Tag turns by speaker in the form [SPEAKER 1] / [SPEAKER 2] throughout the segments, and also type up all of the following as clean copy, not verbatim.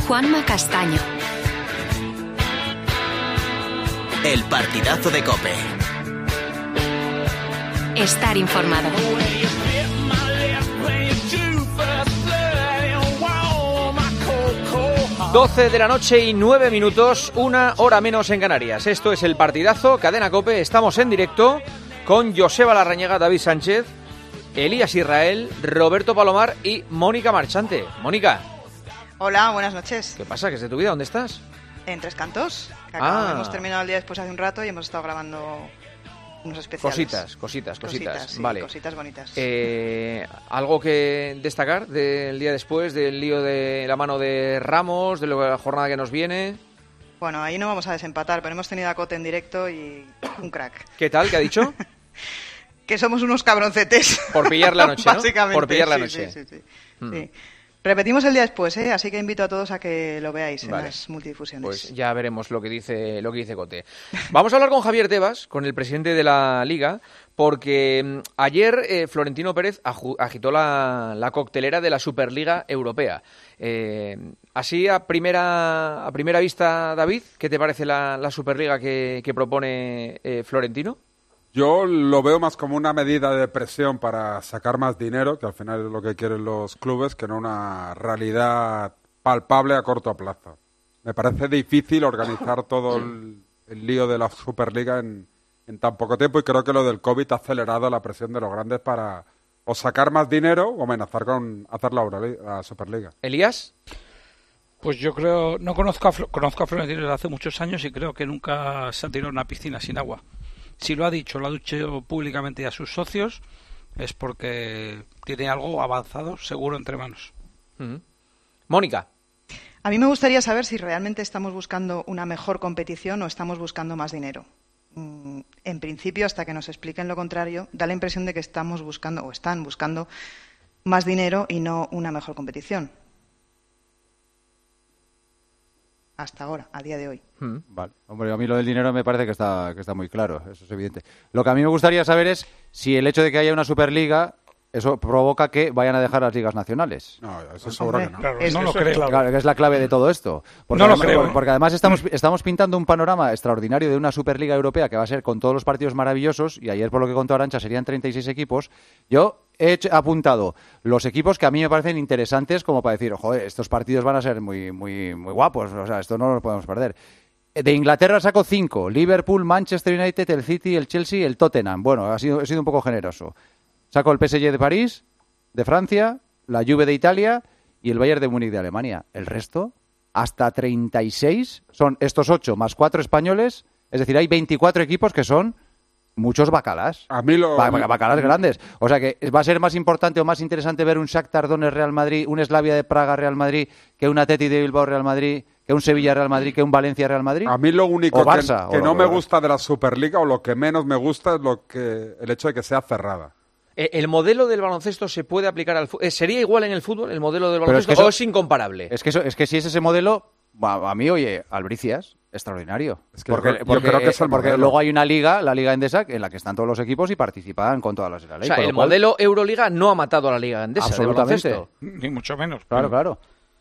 [SPEAKER 1] Juanma Castaño.
[SPEAKER 2] El partidazo de COPE.
[SPEAKER 1] Estar informado.
[SPEAKER 3] 12 de la noche y 9 minutos, 1 hora menos en Canarias. Esto es el partidazo, Cadena COPE. Estamos en directo con Joseba Larrañaga, David Sánchez, Elías Israel, Roberto Palomar y Mónica Marchante. Mónica.
[SPEAKER 4] Hola, buenas noches.
[SPEAKER 3] ¿Qué pasa? ¿Qué es de tu vida? ¿Dónde estás?
[SPEAKER 4] En Tres Cantos. Que hemos terminado el día después hace un rato y hemos estado grabando unos especiales.
[SPEAKER 3] Cositas.
[SPEAKER 4] Sí,
[SPEAKER 3] vale.
[SPEAKER 4] Cositas bonitas.
[SPEAKER 3] ¿Algo que destacar del día después, del lío de la mano de Ramos, de la jornada que nos viene?
[SPEAKER 4] Bueno, ahí no vamos a desempatar, pero hemos tenido a Cote en directo y un crack.
[SPEAKER 3] ¿Qué tal? ¿Qué ha dicho?
[SPEAKER 4] Que somos unos cabroncetes.
[SPEAKER 3] Por pillar la noche, ¿no?
[SPEAKER 4] Básicamente.
[SPEAKER 3] Por pillar la noche.
[SPEAKER 4] Sí. Repetimos el día después, así que invito a todos a que lo veáis en las multidifusiones.
[SPEAKER 3] Pues ya veremos lo que dice Cote. Vamos a hablar con Javier Tebas, con el presidente de la Liga, porque ayer Florentino Pérez agitó la coctelera de la Superliga Europea. Así a primera vista, David, ¿qué te parece la Superliga que propone Florentino?
[SPEAKER 5] Yo lo veo más como una medida de presión para sacar más dinero, que al final es lo que quieren los clubes, que no una realidad palpable a corto plazo. Me parece difícil organizar todo el lío de la Superliga en tan poco tiempo, y creo que lo del COVID ha acelerado la presión de los grandes para o sacar más dinero o amenazar con hacer la Superliga.
[SPEAKER 3] ¿Elías?
[SPEAKER 6] Pues yo creo, conozco a Florentino desde hace muchos años y creo que nunca se ha tirado una piscina sin agua. Si lo ha dicho públicamente a sus socios, es porque tiene algo avanzado, seguro, entre manos.
[SPEAKER 3] Mónica.
[SPEAKER 4] A mí me gustaría saber si realmente estamos buscando una mejor competición o estamos buscando más dinero. En principio, hasta que nos expliquen lo contrario, da la impresión de que estamos buscando o están buscando más dinero y no una mejor competición. Hasta ahora, a día de hoy.
[SPEAKER 7] Vale. Hombre, a mí lo del dinero me parece que está muy claro, eso es evidente. Lo que a mí me gustaría saber es si el hecho de que haya una Superliga, eso provoca que vayan a dejar las ligas nacionales.
[SPEAKER 5] No, eso seguro que no.
[SPEAKER 6] Claro, no lo creo.
[SPEAKER 7] Claro, que es la clave de todo esto. Porque
[SPEAKER 6] no lo
[SPEAKER 7] además,
[SPEAKER 6] creo.
[SPEAKER 7] Porque además estamos pintando un panorama extraordinario de una Superliga Europea que va a ser con todos los partidos maravillosos, y ayer, por lo que contó Arantxa, serían 36 equipos. Yo he apuntado los equipos que a mí me parecen interesantes, como para decir, joder, estos partidos van a ser muy, muy, muy guapos, o sea, esto no lo podemos perder. De Inglaterra saco 5, Liverpool, Manchester United, el City, el Chelsea y el Tottenham. Bueno, he sido un poco generoso. Saco el PSG de París, de Francia, la Juve de Italia y el Bayern de Múnich de Alemania. El resto, hasta 36, son estos 8 más 4 españoles, es decir, hay 24 equipos que son muchos bacalás.
[SPEAKER 5] A mí
[SPEAKER 7] bacalás grandes. O sea que va a ser más importante o más interesante ver un Shakhtar Donetsk Real Madrid, un Slavia de Praga Real Madrid, que un Atleti de Bilbao Real Madrid, que un Sevilla Real Madrid, que un Valencia Real Madrid.
[SPEAKER 5] A mí lo único
[SPEAKER 7] Barça,
[SPEAKER 5] que no me gusta de la Superliga, o lo que menos me gusta, es el hecho de que sea cerrada.
[SPEAKER 3] ¿El modelo del baloncesto se puede aplicar al fútbol? ¿Sería igual en el fútbol el modelo del baloncesto o es incomparable?
[SPEAKER 7] Es que si es ese modelo, a mí, oye, Albricias, extraordinario.
[SPEAKER 5] Es que
[SPEAKER 7] porque
[SPEAKER 5] yo creo que es el modelo.
[SPEAKER 7] Luego hay una liga, la Liga Endesa, en la que están todos los equipos y participan con todas las de la ley.
[SPEAKER 3] O sea, el modelo Euroliga no ha matado a la Liga Endesa.
[SPEAKER 7] Absolutamente.
[SPEAKER 6] Ni mucho menos.
[SPEAKER 7] Claro.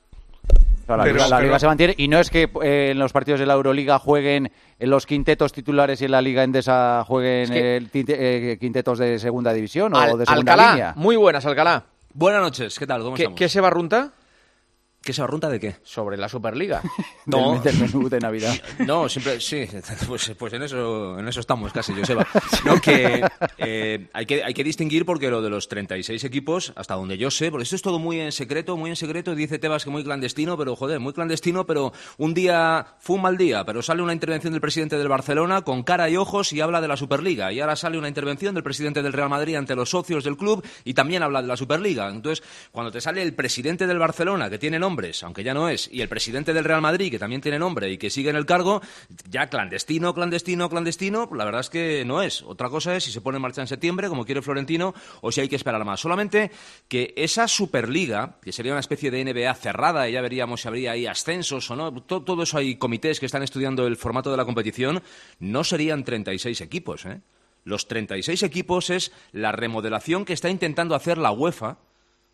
[SPEAKER 7] O sea, la Liga se mantiene, y no es que en los partidos de la Euroliga jueguen en los quintetos titulares y en la Liga Endesa jueguen quintetos de segunda división o de segunda
[SPEAKER 3] Alcalá,
[SPEAKER 7] línea.
[SPEAKER 3] Muy buenas, Alcalá.
[SPEAKER 8] Buenas noches, ¿qué tal? ¿Cómo estamos?
[SPEAKER 3] ¿Qué se barrunta?
[SPEAKER 8] ¿Qué se barrunta de qué?
[SPEAKER 3] Sobre la Superliga.
[SPEAKER 8] No.
[SPEAKER 7] Del menú de Navidad.
[SPEAKER 8] No, siempre, sí, pues en eso estamos casi, Joseba. No, que hay que distinguir, porque lo de los 36 equipos, hasta donde yo sé, porque esto es todo muy en secreto, dice Tebas que muy clandestino, pero joder, muy clandestino, pero un día fue un mal día, pero sale una intervención del presidente del Barcelona con cara y ojos y habla de la Superliga, y ahora sale una intervención del presidente del Real Madrid ante los socios del club y también habla de la Superliga. Entonces, cuando te sale el presidente del Barcelona, que tiene nombres, aunque ya no es, y el presidente del Real Madrid, que también tiene nombre y que sigue en el cargo, ya clandestino, la verdad es que no es. Otra cosa es si se pone en marcha en septiembre, como quiere Florentino, o si hay que esperar más. Solamente que esa Superliga, que sería una especie de NBA cerrada, y ya veríamos si habría ahí ascensos o no, todo eso, hay comités que están estudiando el formato de la competición, no serían 36 equipos, Los 36 equipos es la remodelación que está intentando hacer la UEFA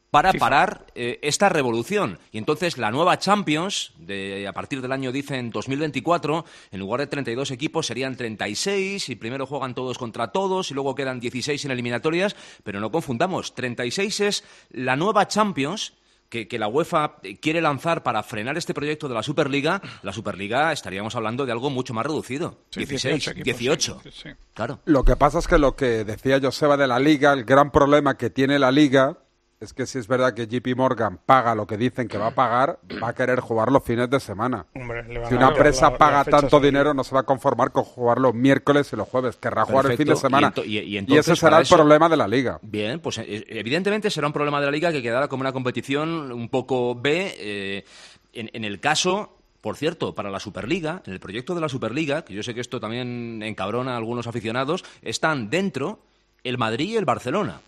[SPEAKER 8] para
[SPEAKER 6] FIFA.
[SPEAKER 8] parar esta revolución. Y entonces la nueva Champions, a partir del año, dicen, 2024, en lugar de 32 equipos serían 36, y primero juegan todos contra todos, y luego quedan 16 en eliminatorias, pero no confundamos, 36 es la nueva Champions que la UEFA quiere lanzar para frenar este proyecto de la Superliga. La Superliga estaríamos hablando de algo mucho más reducido,
[SPEAKER 6] Sí,
[SPEAKER 8] 16,
[SPEAKER 6] 18 equipos,
[SPEAKER 8] 18.
[SPEAKER 6] sí.
[SPEAKER 8] Claro.
[SPEAKER 5] Lo que pasa es que lo que decía Joseba de la Liga, el gran problema que tiene la Liga es que si es verdad que JP Morgan paga lo que dicen que va a pagar, va a querer jugar los fines de semana.
[SPEAKER 9] Hombre, le van
[SPEAKER 5] Si
[SPEAKER 9] a
[SPEAKER 5] una
[SPEAKER 9] dar
[SPEAKER 5] empresa
[SPEAKER 9] la
[SPEAKER 5] paga
[SPEAKER 9] fecha
[SPEAKER 5] tanto
[SPEAKER 9] salida.
[SPEAKER 5] dinero, no se va a conformar con jugar los miércoles y los jueves. Querrá jugar el fin de
[SPEAKER 8] Perfecto.
[SPEAKER 5] semana.
[SPEAKER 8] Y
[SPEAKER 5] Y
[SPEAKER 8] entonces,
[SPEAKER 5] ese será
[SPEAKER 8] para
[SPEAKER 5] el
[SPEAKER 8] eso-
[SPEAKER 5] problema de la Liga.
[SPEAKER 8] Bien, pues evidentemente será un problema de la Liga que quedará como una competición un poco B. En el caso, por cierto, para la Superliga, en el proyecto de la Superliga, que yo sé que esto también encabrona a algunos aficionados, están dentro el Madrid y el Barcelona.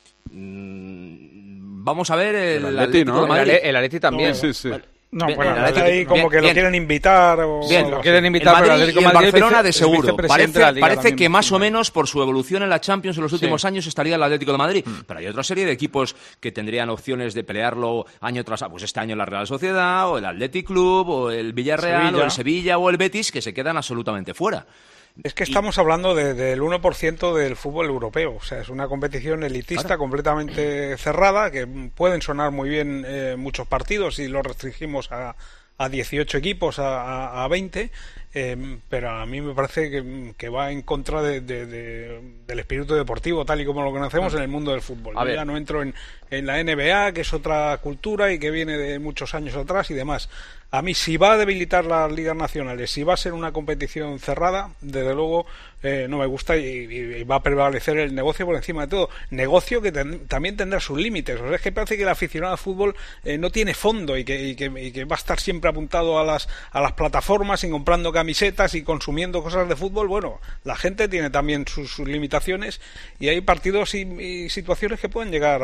[SPEAKER 8] Vamos a ver el
[SPEAKER 5] Atleti,
[SPEAKER 8] Atlético
[SPEAKER 5] ¿no?
[SPEAKER 8] de Madrid.
[SPEAKER 3] El Atleti también.
[SPEAKER 5] Sí, sí.
[SPEAKER 9] No,
[SPEAKER 8] Bien,
[SPEAKER 9] bueno,
[SPEAKER 8] el Atlético-
[SPEAKER 9] ahí como
[SPEAKER 8] bien,
[SPEAKER 9] que lo
[SPEAKER 8] bien.
[SPEAKER 9] quieren invitar o
[SPEAKER 8] Bien,
[SPEAKER 9] algo
[SPEAKER 3] Lo
[SPEAKER 9] así.
[SPEAKER 3] quieren
[SPEAKER 8] El
[SPEAKER 3] invitar, pero
[SPEAKER 8] Madrid
[SPEAKER 3] Atlético
[SPEAKER 8] y el
[SPEAKER 3] de Madrid
[SPEAKER 8] Barcelona de
[SPEAKER 3] es
[SPEAKER 8] seguro.
[SPEAKER 3] vicepresidente de la Liga
[SPEAKER 8] Parece
[SPEAKER 3] también.
[SPEAKER 8] que más o menos por su evolución en la Champions en los últimos años estaría el Atlético de Madrid. Pero hay otra serie de equipos que tendrían opciones de pelearlo año tras año. Pues este año la Real Sociedad, o el Athletic Club, o el Villarreal,
[SPEAKER 9] Sevilla.
[SPEAKER 8] o el Sevilla, o el Betis, que se quedan absolutamente fuera.
[SPEAKER 9] Es que estamos hablando del 1% del fútbol europeo. O sea, es una competición elitista completamente cerrada, que pueden sonar muy bien muchos partidos si lo restringimos a 18 equipos, a 20, pero a mí me parece que va en contra del espíritu deportivo, tal y como lo conocemos en el mundo del fútbol.
[SPEAKER 3] A
[SPEAKER 9] Yo
[SPEAKER 3] ver.
[SPEAKER 9] ya no entro en la NBA, que es otra cultura y que viene de muchos años atrás y demás. A mí, si va a debilitar las ligas nacionales, si va a ser una competición cerrada, desde luego no me gusta y va a prevalecer el negocio por encima de todo. Negocio que también tendrá sus límites. O sea, es que parece que el aficionado al fútbol no tiene fondo y que va a estar siempre apuntado a las plataformas y comprando camisetas y consumiendo cosas de fútbol. Bueno, la gente tiene también sus limitaciones y hay partidos y situaciones que pueden llegar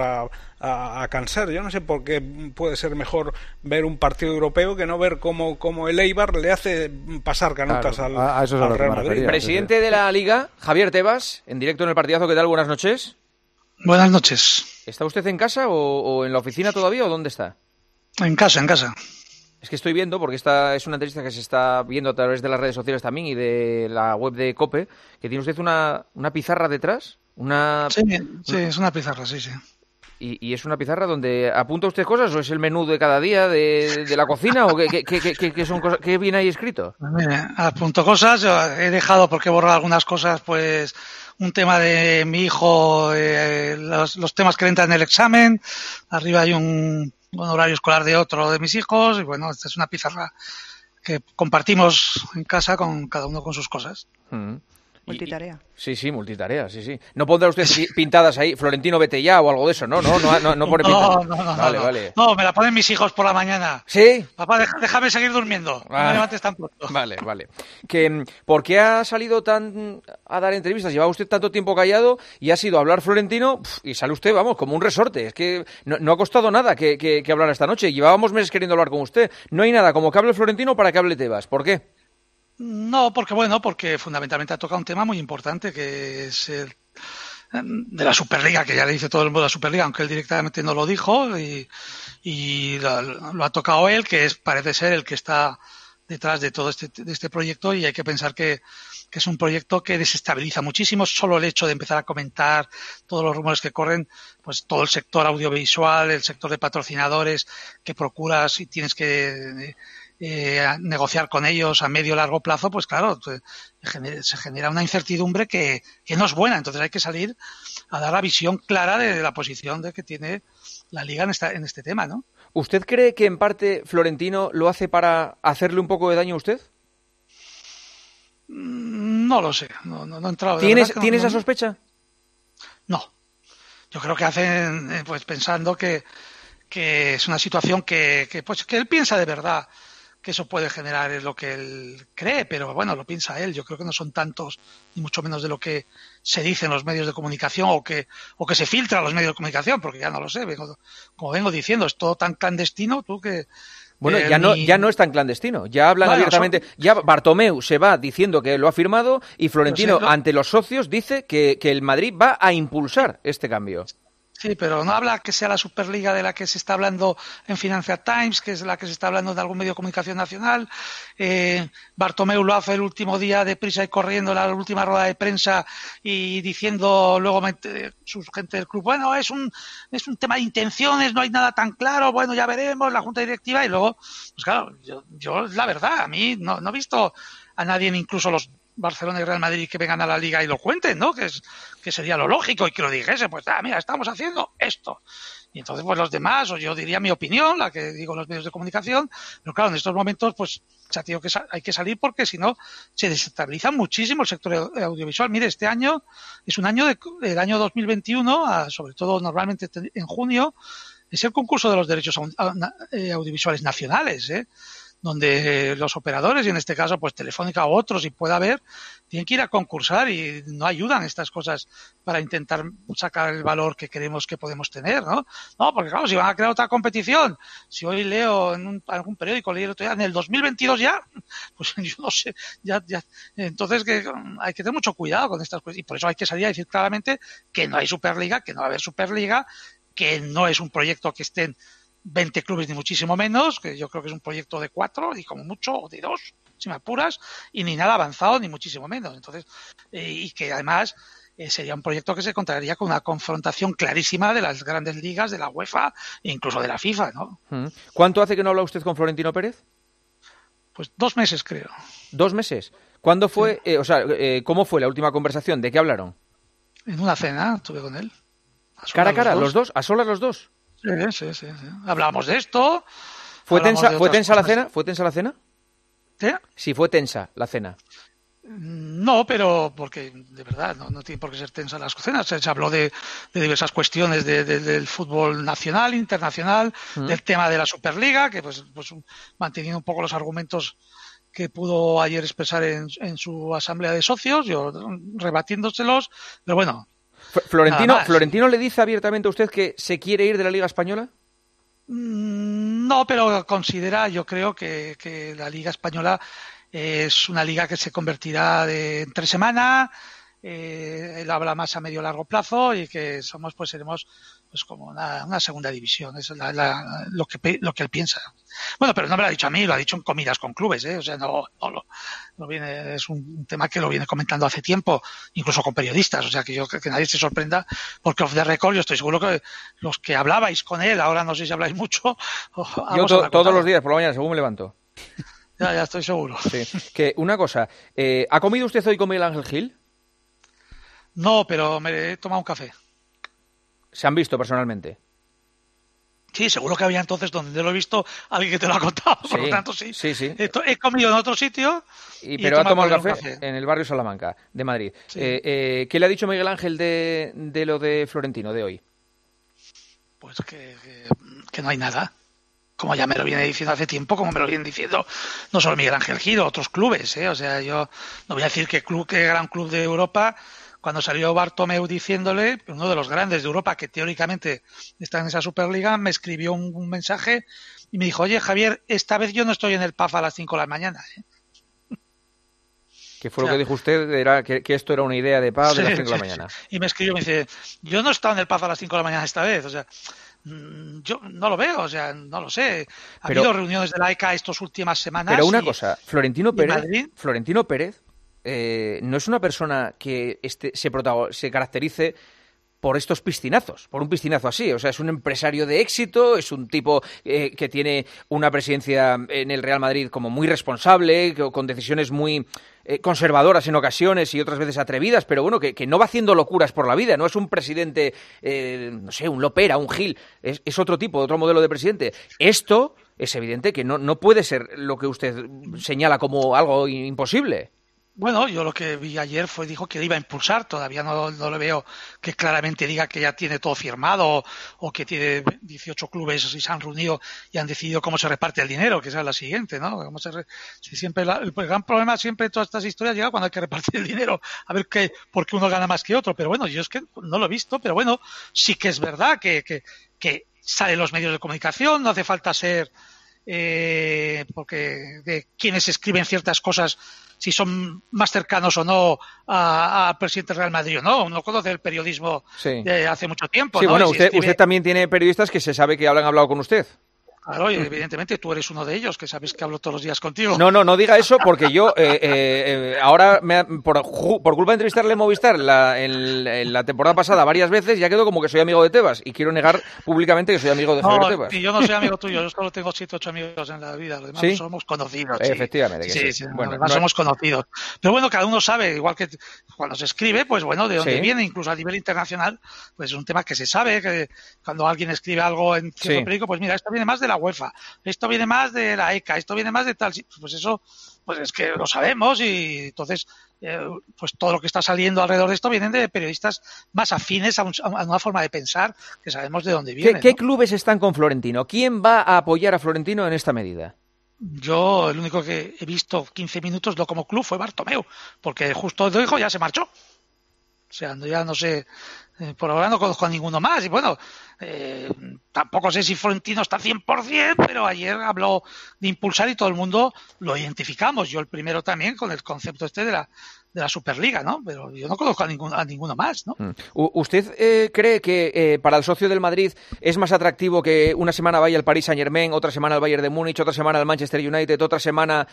[SPEAKER 9] a cansar. Yo no sé por qué puede ser mejor ver un partido europeo que no ver cómo el Eibar le hace pasar canutas
[SPEAKER 7] Claro,
[SPEAKER 9] al,
[SPEAKER 7] a eso es a
[SPEAKER 9] al
[SPEAKER 7] lo que
[SPEAKER 9] Real
[SPEAKER 7] me
[SPEAKER 9] Madrid.
[SPEAKER 7] refería.
[SPEAKER 3] Presidente de la Liga, Javier Tebas, en directo en el partidazo. ¿Qué tal? Buenas noches.
[SPEAKER 10] Buenas noches.
[SPEAKER 3] ¿Está usted en casa o en la oficina todavía o dónde está?
[SPEAKER 10] En casa, en casa.
[SPEAKER 3] Es que estoy viendo, porque esta es una entrevista que se está viendo a través de las redes sociales también y de la web de COPE, que tiene usted una pizarra detrás,
[SPEAKER 10] Sí, es una pizarra, sí.
[SPEAKER 3] y es una pizarra donde apunta usted cosas, o es el menú de cada día de la cocina, o qué son cosas, qué viene ahí escrito.
[SPEAKER 10] Mire, apunto cosas, yo he dejado, porque he borrado algunas cosas, pues un tema de mi hijo, los temas que le entran en el examen, arriba hay un horario escolar de otro de mis hijos, y bueno, esta es una pizarra que compartimos en casa con cada uno con sus cosas.
[SPEAKER 4] Multitarea.
[SPEAKER 3] Sí, multitarea, sí. No pondrá usted pintadas ahí, Florentino, vete ya, o algo de eso, ¿no? No pone pintadas.
[SPEAKER 10] No,
[SPEAKER 3] Vale.
[SPEAKER 10] No, me la ponen mis hijos por la mañana.
[SPEAKER 3] ¿Sí?
[SPEAKER 10] Papá, déjame seguir durmiendo. No me levantes tan pronto.
[SPEAKER 3] Vale. ¿Por qué ha salido a dar entrevistas? Lleva usted tanto tiempo callado y ha sido hablar Florentino y sale usted, vamos, como un resorte. Es que no ha costado nada que hablar esta noche. Llevábamos meses queriendo hablar con usted. No hay nada como que hable Florentino para que hable Tebas. ¿Por qué?
[SPEAKER 10] No, porque fundamentalmente ha tocado un tema muy importante, que es el de la Superliga, que ya le dice todo el mundo la Superliga, aunque él directamente no lo dijo, y lo ha tocado él, que parece ser el que está detrás de todo este proyecto, y hay que pensar que es un proyecto que desestabiliza muchísimo. Solo el hecho de empezar a comentar todos los rumores que corren, pues todo el sector audiovisual, el sector de patrocinadores que procuras y tienes que negociar con ellos a medio o largo plazo, pues claro, se genera una incertidumbre que no es buena. Entonces hay que salir a dar la visión clara de la posición que tiene la Liga en este tema, ¿no?
[SPEAKER 3] ¿Usted cree que en parte Florentino lo hace para hacerle un poco de daño a usted?
[SPEAKER 10] No lo sé, no he entrado.
[SPEAKER 3] ¿Tiene esa sospecha?
[SPEAKER 10] No. Yo creo que hacen pues pensando que es una situación que él piensa de verdad que eso puede generar es lo que él cree, pero bueno, lo piensa él. Yo creo que no son tantos, ni mucho menos de lo que se dice en los medios de comunicación o que se filtra en los medios de comunicación, porque ya no lo sé. Como vengo diciendo, es todo tan clandestino, tú que...
[SPEAKER 3] Bueno, ya no es tan clandestino, ya hablan abiertamente. Ya Bartomeu se va diciendo que lo ha firmado y Florentino ante los socios dice que el Madrid va a impulsar este cambio.
[SPEAKER 10] Sí, pero no habla que sea la Superliga de la que se está hablando en Financial Times, que es la que se está hablando de algún medio de comunicación nacional. Bartomeu lo hace el último día deprisa y corriendo en la última rueda de prensa y diciendo luego su gente del club, bueno, es un tema de intenciones, no hay nada tan claro, bueno, ya veremos, la junta directiva. Y luego, pues claro, yo la verdad, a mí no he visto a nadie, incluso los Barcelona y Real Madrid, que vengan a la Liga y lo cuenten, ¿no? Que sería lo lógico, y que lo dijese, pues mira, estamos haciendo esto. Y entonces, pues los demás, o yo diría mi opinión, la que digo en los medios de comunicación, pero claro, en estos momentos, pues ya digo que hay que salir, porque si no, se desestabiliza muchísimo el sector audiovisual. Mire, este año es un año el año 2021, sobre todo normalmente en junio, es el concurso de los derechos audiovisuales nacionales, donde los operadores, y en este caso pues Telefónica u otros, y pueda haber, tienen que ir a concursar, y no ayudan estas cosas para intentar sacar el valor que creemos que podemos tener, ¿no? No, porque claro, si van a crear otra competición, si hoy leo en algún periódico, leí el otro día, en el 2022 ya, pues yo no sé, ya, entonces que hay que tener mucho cuidado con estas cosas, y por eso hay que salir a decir claramente que no hay Superliga, que no va a haber Superliga, que no es un proyecto que estén 20 clubes ni muchísimo menos, que yo creo que es un proyecto de 4 y como mucho, o de 2, si me apuras, y ni nada avanzado ni muchísimo menos. Entonces, y que además sería un proyecto que se encontraría con una confrontación clarísima de las grandes ligas, de la UEFA e incluso de la FIFA, ¿no?
[SPEAKER 3] ¿Cuánto hace que no habla usted con Florentino Pérez?
[SPEAKER 10] Pues 2 meses, creo.
[SPEAKER 3] 2 meses. ¿Cuándo fue, cómo fue la última conversación? ¿De qué hablaron?
[SPEAKER 10] En una cena estuve con él.
[SPEAKER 3] ¿Cara a cara, los dos? ¿A solas los dos?
[SPEAKER 10] Sí. Hablábamos de esto.
[SPEAKER 3] ¿Fue tensa la cena? ¿Fue tensa la cena?
[SPEAKER 10] ¿Qué?
[SPEAKER 3] Sí, fue tensa la cena.
[SPEAKER 10] No, pero porque de verdad no tiene por qué ser tensa las cenas. Se habló de diversas cuestiones del fútbol nacional, internacional, del tema de la Superliga, que pues manteniendo un poco los argumentos que pudo ayer expresar en su asamblea de socios, yo rebatiéndoselos, pero bueno.
[SPEAKER 3] ¿Florentino le dice abiertamente a usted que se quiere ir de la Liga Española?
[SPEAKER 10] No, pero considera, yo creo que la Liga Española es una liga que se convertirá entre semana. Él habla más a medio largo plazo, y que seremos como una segunda división. Eso es lo que él piensa. Bueno, pero no me lo ha dicho a mí, lo ha dicho en comidas con clubes, o sea, no viene, es un tema que lo viene comentando hace tiempo, incluso con periodistas, o sea, que nadie se sorprenda, porque off the record yo estoy seguro que los que hablabais con él, ahora no sé si habláis mucho.
[SPEAKER 3] Yo todos los días por la mañana, según me levanto.
[SPEAKER 10] Ya estoy seguro.
[SPEAKER 3] Sí. Que una cosa, ¿ha comido usted hoy con Miguel Ángel Gil?
[SPEAKER 10] No, pero me he tomado un café.
[SPEAKER 3] ¿Se han visto personalmente?
[SPEAKER 10] Sí, seguro que había entonces, donde lo he visto, alguien que te lo ha contado. Por lo tanto, sí. He comido en otro sitio.
[SPEAKER 3] Pero ha tomado el café en el barrio Salamanca, de Madrid. Sí. ¿Qué le ha dicho Miguel Ángel de lo de Florentino, de hoy?
[SPEAKER 10] Pues que no hay nada. Como ya me lo viene diciendo hace tiempo, como me lo vienen diciendo no solo Miguel Ángel Gil, otros clubes. O sea, yo no voy a decir qué gran club de Europa. Cuando salió Bartomeu diciéndole, uno de los grandes de Europa que teóricamente está en esa Superliga, me escribió un mensaje y me dijo: oye, Javier, esta vez yo no estoy en el PAF a las 5 de la mañana.
[SPEAKER 3] ¿Qué fue lo que dijo usted? Era que esto era una idea de PAF de las 5 de la mañana.
[SPEAKER 10] Sí. Y me escribió, me dice: yo no he estado en el PAF a las 5 de la mañana esta vez. O sea, yo no lo veo, o sea, no lo sé. Ha habido reuniones de la ECA estas últimas semanas.
[SPEAKER 3] Pero una cosa, Florentino Pérez no es una persona que se caracterice por estos piscinazos, por un piscinazo así. O sea, es un empresario de éxito, es un tipo que tiene una presidencia en el Real Madrid como muy responsable, con decisiones muy conservadoras en ocasiones y otras veces atrevidas, pero bueno, que no va haciendo locuras por la vida. No es un presidente, no sé, un Lopera, un Gil. Es otro tipo, otro modelo de presidente. Esto es evidente que no puede ser lo que usted señala como algo imposible.
[SPEAKER 10] Bueno, yo lo que vi ayer dijo que iba a impulsar, todavía no le veo que claramente diga que ya tiene todo firmado o que tiene 18 clubes y se han reunido y han decidido cómo se reparte el dinero, que esa es la siguiente, ¿no? El gran problema siempre de todas estas historias llega cuando hay que repartir el dinero, a ver por qué uno gana más que otro, pero bueno, yo es que no lo he visto, pero bueno, sí que es verdad que salen los medios de comunicación, no hace falta ser porque de quienes escriben ciertas cosas, si son más cercanos o no al presidente del Real Madrid o no. Uno conoce el periodismo de hace mucho tiempo.
[SPEAKER 3] Sí,
[SPEAKER 10] ¿no?
[SPEAKER 3] bueno,
[SPEAKER 10] Si
[SPEAKER 3] usted también tiene periodistas que se sabe que han hablado con usted.
[SPEAKER 10] Claro, y evidentemente tú eres uno de ellos, que sabes que hablo todos los días contigo.
[SPEAKER 3] No diga eso, porque yo ahora, por culpa de entrevistarle en Movistar en la temporada pasada varias veces, ya quedo como que soy amigo de Tebas, y quiero negar públicamente que soy amigo de Javier Tebas.
[SPEAKER 10] Y yo no soy amigo tuyo, yo solo tengo 7 o 8 amigos en la vida, los demás somos conocidos.
[SPEAKER 3] Efectivamente.
[SPEAKER 10] Sí, bueno, además somos conocidos. Pero bueno, cada uno sabe, igual que cuando se escribe, pues bueno, de dónde viene, incluso a nivel internacional, pues es un tema que se sabe, que cuando alguien escribe algo en cierto periódico, pues mira, esto viene más de la UEFA, esto viene más de la ECA, esto viene más de tal, pues eso, pues es que lo sabemos, y entonces pues todo lo que está saliendo alrededor de esto vienen de periodistas más afines a una forma de pensar, que sabemos de dónde viene.
[SPEAKER 3] ¿Qué clubes están con Florentino? ¿Quién va a apoyar a Florentino en esta medida?
[SPEAKER 10] Yo, el único que he visto 15 minutos como club fue Bartomeu, porque justo de hijo ya se marchó. O sea, ya no sé, por ahora no conozco a ninguno más. Y bueno, tampoco sé si Florentino está 100%, pero ayer habló de impulsar y todo el mundo lo identificamos. Yo el primero también con el concepto de la Superliga, ¿no? Pero yo no conozco a ninguno más, ¿no?
[SPEAKER 3] ¿Usted cree que para el socio del Madrid es más atractivo que una semana vaya al Paris Saint-Germain, otra semana al Bayern de Múnich, otra semana al Manchester United, otra semana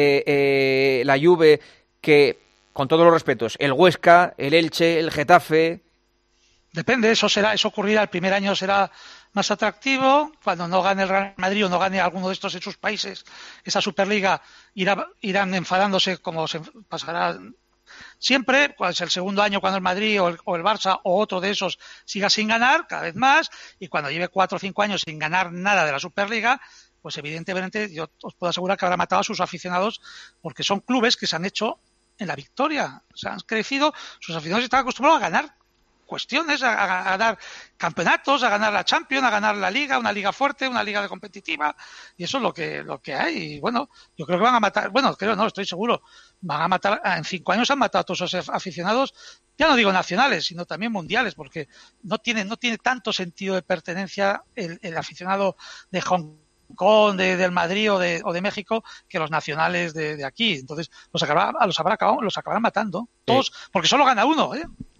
[SPEAKER 3] la Juve, que, con todos los respetos, el Huesca, el Elche, el Getafe?
[SPEAKER 10] Depende, eso ocurrirá el primer año, será más atractivo. Cuando no gane el Real Madrid o no gane alguno de estos en sus países, esa Superliga irán enfadándose, como se pasará siempre. Pues el segundo año, cuando el Madrid o el Barça o otro de esos siga sin ganar, cada vez más, y cuando lleve 4 o 5 años sin ganar nada de la Superliga, pues evidentemente yo os puedo asegurar que habrá matado a sus aficionados, porque son clubes que se han hecho en la victoria, se han crecido, sus aficionados están acostumbrados a ganar cuestiones, a ganar campeonatos, a ganar la Champions, a ganar la Liga, una liga fuerte, una liga competitiva, y eso es lo que hay. Y bueno, yo creo que van a matar, estoy seguro, van a matar, en 5 años han matado a todos esos aficionados, ya no digo nacionales, sino también mundiales, porque no tiene tanto sentido de pertenencia el aficionado de Hong Kong, del Madrid o de México, que los nacionales de aquí. Entonces los acabarán matando todos, porque solo gana uno,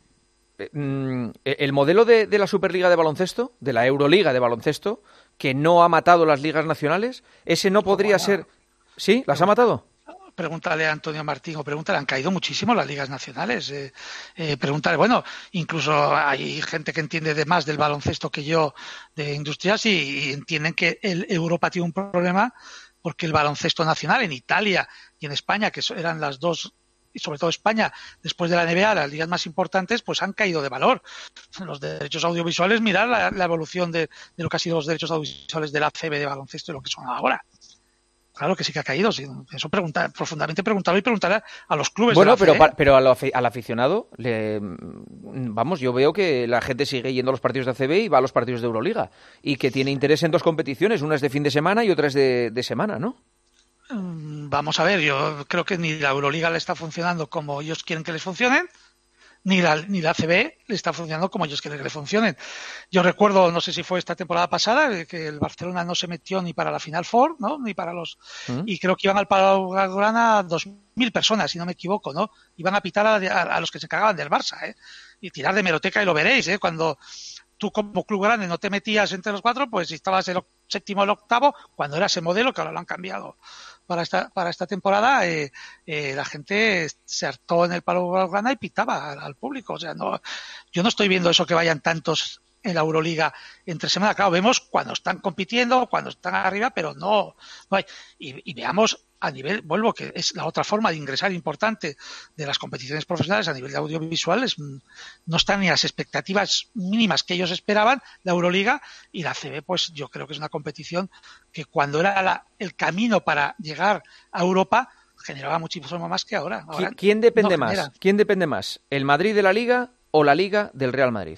[SPEAKER 3] El modelo de la Superliga de baloncesto, de la Euroliga de baloncesto, que no ha matado las ligas nacionales, ese no podría ser... ¿Sí? ¿Las ha matado?
[SPEAKER 10] Pregúntale a Antonio Martín o pregúntale, han caído muchísimo las ligas nacionales. Pregúntale, bueno, incluso hay gente que entiende más del baloncesto que yo, de industrias, y entienden que Europa tiene un problema porque el baloncesto nacional en Italia y en España, que eran las dos, y sobre todo España, después de la NBA, las ligas más importantes, pues han caído de valor. Los derechos audiovisuales, mirar la evolución de lo que han sido los derechos audiovisuales de la ACB de baloncesto y lo que son ahora. Claro que sí que ha caído. Sí. Eso profundamente preguntarlo y preguntar a los clubes.
[SPEAKER 3] Bueno,
[SPEAKER 10] de la
[SPEAKER 3] pero al aficionado, yo veo que la gente sigue yendo a los partidos de ACB y va a los partidos de Euroliga. Y que tiene interés en dos competiciones, una es de fin de semana y otra es de semana, ¿no?
[SPEAKER 10] Vamos a ver, yo creo que ni la Euroliga le está funcionando como ellos quieren que les funcionen, ni la ACB le está funcionando como ellos quieren que le funcionen. Yo recuerdo, no sé si fue esta temporada pasada, que el Barcelona no se metió ni para la Final Four, ¿no? Ni para los... Y creo que iban al Palau Blaugrana 2.000 personas, si no me equivoco, ¿no? Iban a pitar a los que se cagaban del Barça, ¿eh? Y tirar de hemeroteca, y lo veréis, ¿eh? Cuando tú como club grande no te metías entre los 4, pues si estabas el séptimo o el octavo, cuando era ese modelo, que ahora lo han cambiado para esta temporada, la gente se hartó en el Palau Blaugrana y pitaba al público. O sea, yo no estoy viendo eso, que vayan tantos en la Euroliga entre semana. Claro, vemos cuando están compitiendo, cuando están arriba, pero no hay. Y veamos a nivel, vuelvo, que es la otra forma de ingresar importante de las competiciones profesionales a nivel de audiovisuales, no están ni las expectativas mínimas que ellos esperaban, la Euroliga, y la ACB, pues yo creo que es una competición que cuando era el camino para llegar a Europa generaba muchísimo más que ahora.
[SPEAKER 3] ¿Quién depende más? ¿Quién depende más? ¿El Madrid de la Liga o la Liga del Real Madrid?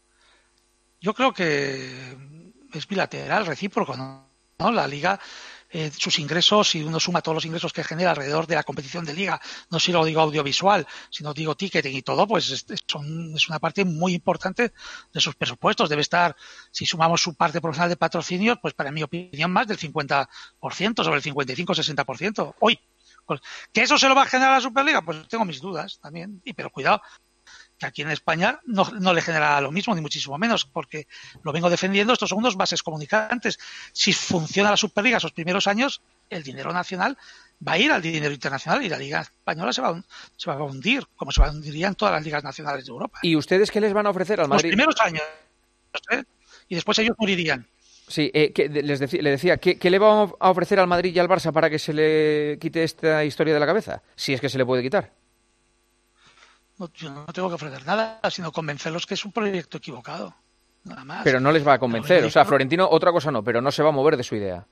[SPEAKER 10] Yo creo que es bilateral, recíproco, ¿no? La Liga sus ingresos, si uno suma todos los ingresos que genera alrededor de la competición de liga, no solo digo audiovisual, sino digo ticketing y todo, pues es una parte muy importante de sus presupuestos. Debe estar, si sumamos su parte profesional de patrocinio, pues para mi opinión más del 50%, sobre el 55-60%. Hoy, ¿que eso se lo va a generar a la Superliga? Pues tengo mis dudas también, pero cuidado, que aquí en España no le genera lo mismo, ni muchísimo menos, porque lo vengo defendiendo, estos son unos vasos comunicantes. Si funciona la Superliga esos primeros años, el dinero nacional va a ir al dinero internacional y la Liga Española se va a hundir, como se hundirían todas las ligas nacionales de Europa.
[SPEAKER 3] ¿Y ustedes qué les van a ofrecer al Madrid?
[SPEAKER 10] Los primeros años, y después ellos morirían.
[SPEAKER 3] Sí, le decía, ¿qué le van a ofrecer al Madrid y al Barça para que se le quite esta historia de la cabeza? Si es que se le puede quitar.
[SPEAKER 10] No, yo no tengo que ofrecer nada, sino convencerlos que es un proyecto equivocado, nada más.
[SPEAKER 3] Pero no les va a convencer, o sea, Florentino otra cosa no, pero no se va a mover de su idea.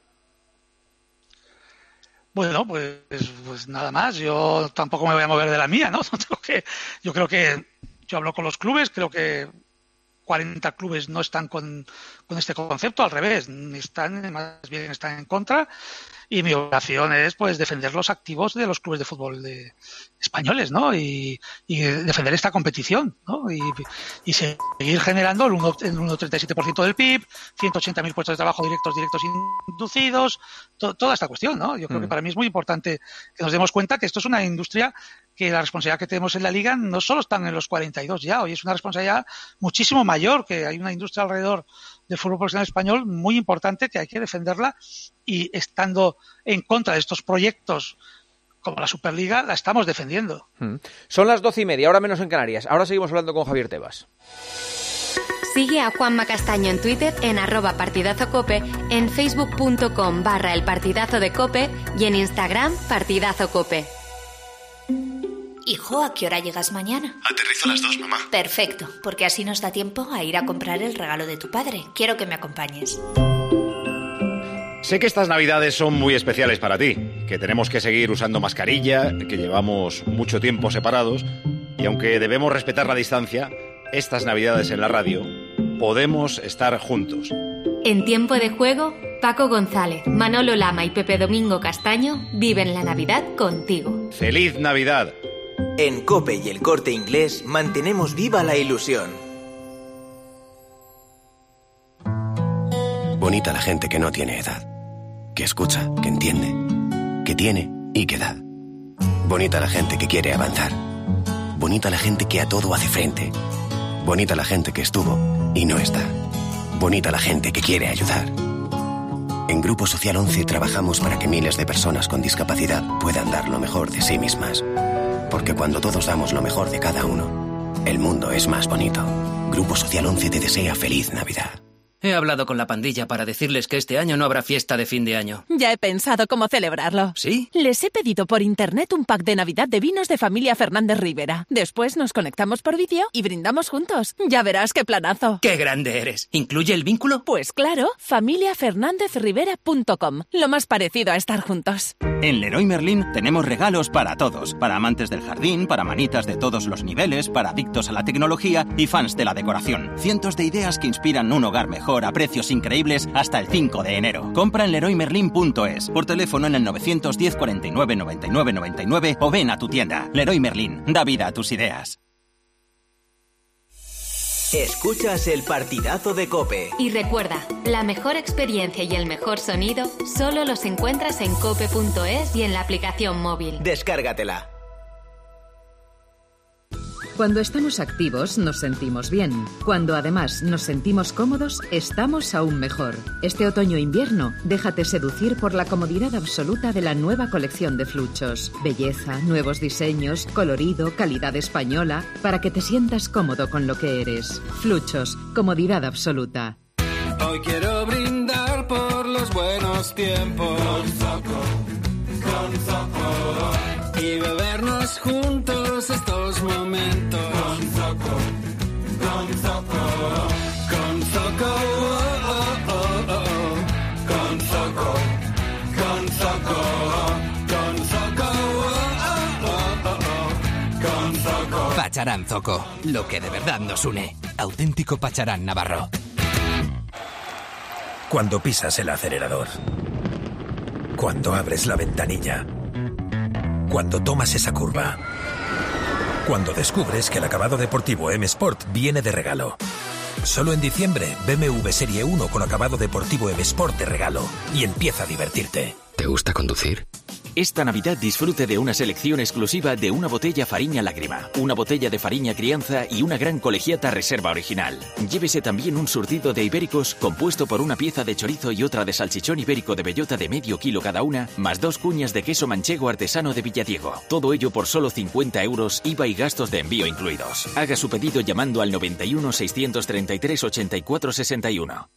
[SPEAKER 10] Bueno, pues nada más, yo tampoco me voy a mover de la mía, ¿no? Yo creo que yo hablo con los clubes, creo que 40 clubes no están con este concepto, al revés, más bien están en contra, y mi obligación es pues defender los activos de los clubes de fútbol españoles, ¿no? Y defender esta competición, ¿no? Y seguir generando el 1,37% del PIB, 180.000 puestos de trabajo directos inducidos, toda esta cuestión, ¿no? Yo creo que para mí es muy importante que nos demos cuenta que esto es una industria que la responsabilidad que tenemos en la Liga no solo están en los 42 ya, hoy es una responsabilidad muchísimo mayor, que hay una industria alrededor del fútbol profesional español muy importante que hay que defenderla, y estando en contra de estos proyectos como la Superliga, la estamos defendiendo.
[SPEAKER 3] Son las 12:30, ahora menos en Canarias. Ahora seguimos hablando con Javier Tebas.
[SPEAKER 1] Sigue a Juanma Castaño en Twitter en @partidazocope, en facebook.com/elpartidazo de Cope y en Instagram partidazocope.
[SPEAKER 11] Hijo, ¿a qué hora llegas mañana?
[SPEAKER 12] Aterrizo a las 2, mamá.
[SPEAKER 11] Perfecto, porque así nos da tiempo a ir a comprar el regalo de tu padre. Quiero que me acompañes.
[SPEAKER 12] Sé que estas navidades son muy especiales para ti, que tenemos que seguir usando mascarilla, que llevamos mucho tiempo separados, y aunque debemos respetar la distancia, estas navidades en la radio podemos estar juntos.
[SPEAKER 1] En Tiempo de Juego, Paco González, Manolo Lama y Pepe Domingo Castaño viven la Navidad contigo.
[SPEAKER 12] ¡Feliz Navidad!
[SPEAKER 2] En COPE y El Corte Inglés mantenemos viva la ilusión.
[SPEAKER 13] Bonita la gente que no tiene edad, que escucha, que entiende, que tiene y que da. Bonita la gente que quiere avanzar. Bonita la gente que a todo hace frente. Bonita la gente que estuvo y no está. Bonita la gente que quiere ayudar. En Grupo Social 11 trabajamos para que miles de personas con discapacidad puedan dar lo mejor de sí mismas. Porque cuando todos damos lo mejor de cada uno, el mundo es más bonito. Grupo Social 11 te desea feliz Navidad.
[SPEAKER 14] He hablado con la pandilla para decirles que este año no habrá fiesta de fin de año.
[SPEAKER 15] Ya he pensado cómo celebrarlo.
[SPEAKER 14] ¿Sí?
[SPEAKER 15] Les he pedido por internet un pack de Navidad de vinos de Familia Fernández Rivera. Después nos conectamos por vídeo y brindamos juntos. Ya verás qué planazo.
[SPEAKER 14] ¡Qué grande eres! ¿Incluye el vínculo?
[SPEAKER 15] Pues claro, familiafernandezrivera.com. Lo más parecido a estar juntos.
[SPEAKER 16] En Leroy Merlin tenemos regalos para todos. Para amantes del jardín, para manitas de todos los niveles, para adictos a la tecnología y fans de la decoración. Cientos de ideas que inspiran un hogar mejor a precios increíbles hasta el 5 de enero. Compra en leroymerlin.es, por teléfono en el 910 49 99 99 o ven a tu tienda. Leroy Merlin, da vida a tus ideas.
[SPEAKER 2] Escuchas el partidazo de COPE.
[SPEAKER 1] Y recuerda, la mejor experiencia y el mejor sonido solo los encuentras en cope.es y en la aplicación móvil.
[SPEAKER 2] Descárgatela.
[SPEAKER 17] Cuando estamos activos nos sentimos bien. Cuando además nos sentimos cómodos, estamos aún mejor. Este otoño-invierno, déjate seducir por la comodidad absoluta de la nueva colección de Fluchos. Belleza, nuevos diseños, colorido, calidad española, para que te sientas cómodo con lo que eres. Fluchos, comodidad absoluta.
[SPEAKER 18] Hoy quiero brindar por los buenos tiempos. Con Zoco. Y bebernos juntos estos momentos. Con Zoco. Con Zoco. Oh, oh, oh, oh. Con Zoco. Con Zoco. Con Zoco. Oh, oh, oh, oh. Con Zoco.
[SPEAKER 19] Pacharán Zoco, lo que de verdad nos une. Auténtico Pacharán navarro.
[SPEAKER 20] 'Navarro'. Cuando pisas el acelerador, Cuando abres la ventanilla. Cuando tomas esa curva. Cuando descubres que el acabado deportivo M Sport viene de regalo. Solo en diciembre, BMW Serie 1 con acabado deportivo M Sport de regalo. Y empieza a divertirte.
[SPEAKER 19] ¿Te gusta conducir?
[SPEAKER 21] Esta Navidad disfrute de una selección exclusiva de una botella Fariña Lágrima, una botella de Fariña Crianza y una gran colegiata reserva original. Llévese también un surtido de ibéricos compuesto por una pieza de chorizo y otra de salchichón ibérico de bellota de medio kilo cada una, más 2 cuñas de queso manchego artesano de Villadiego. Todo ello por solo 50 €, IVA y gastos de envío incluidos. Haga su pedido llamando al 91 633 84 61.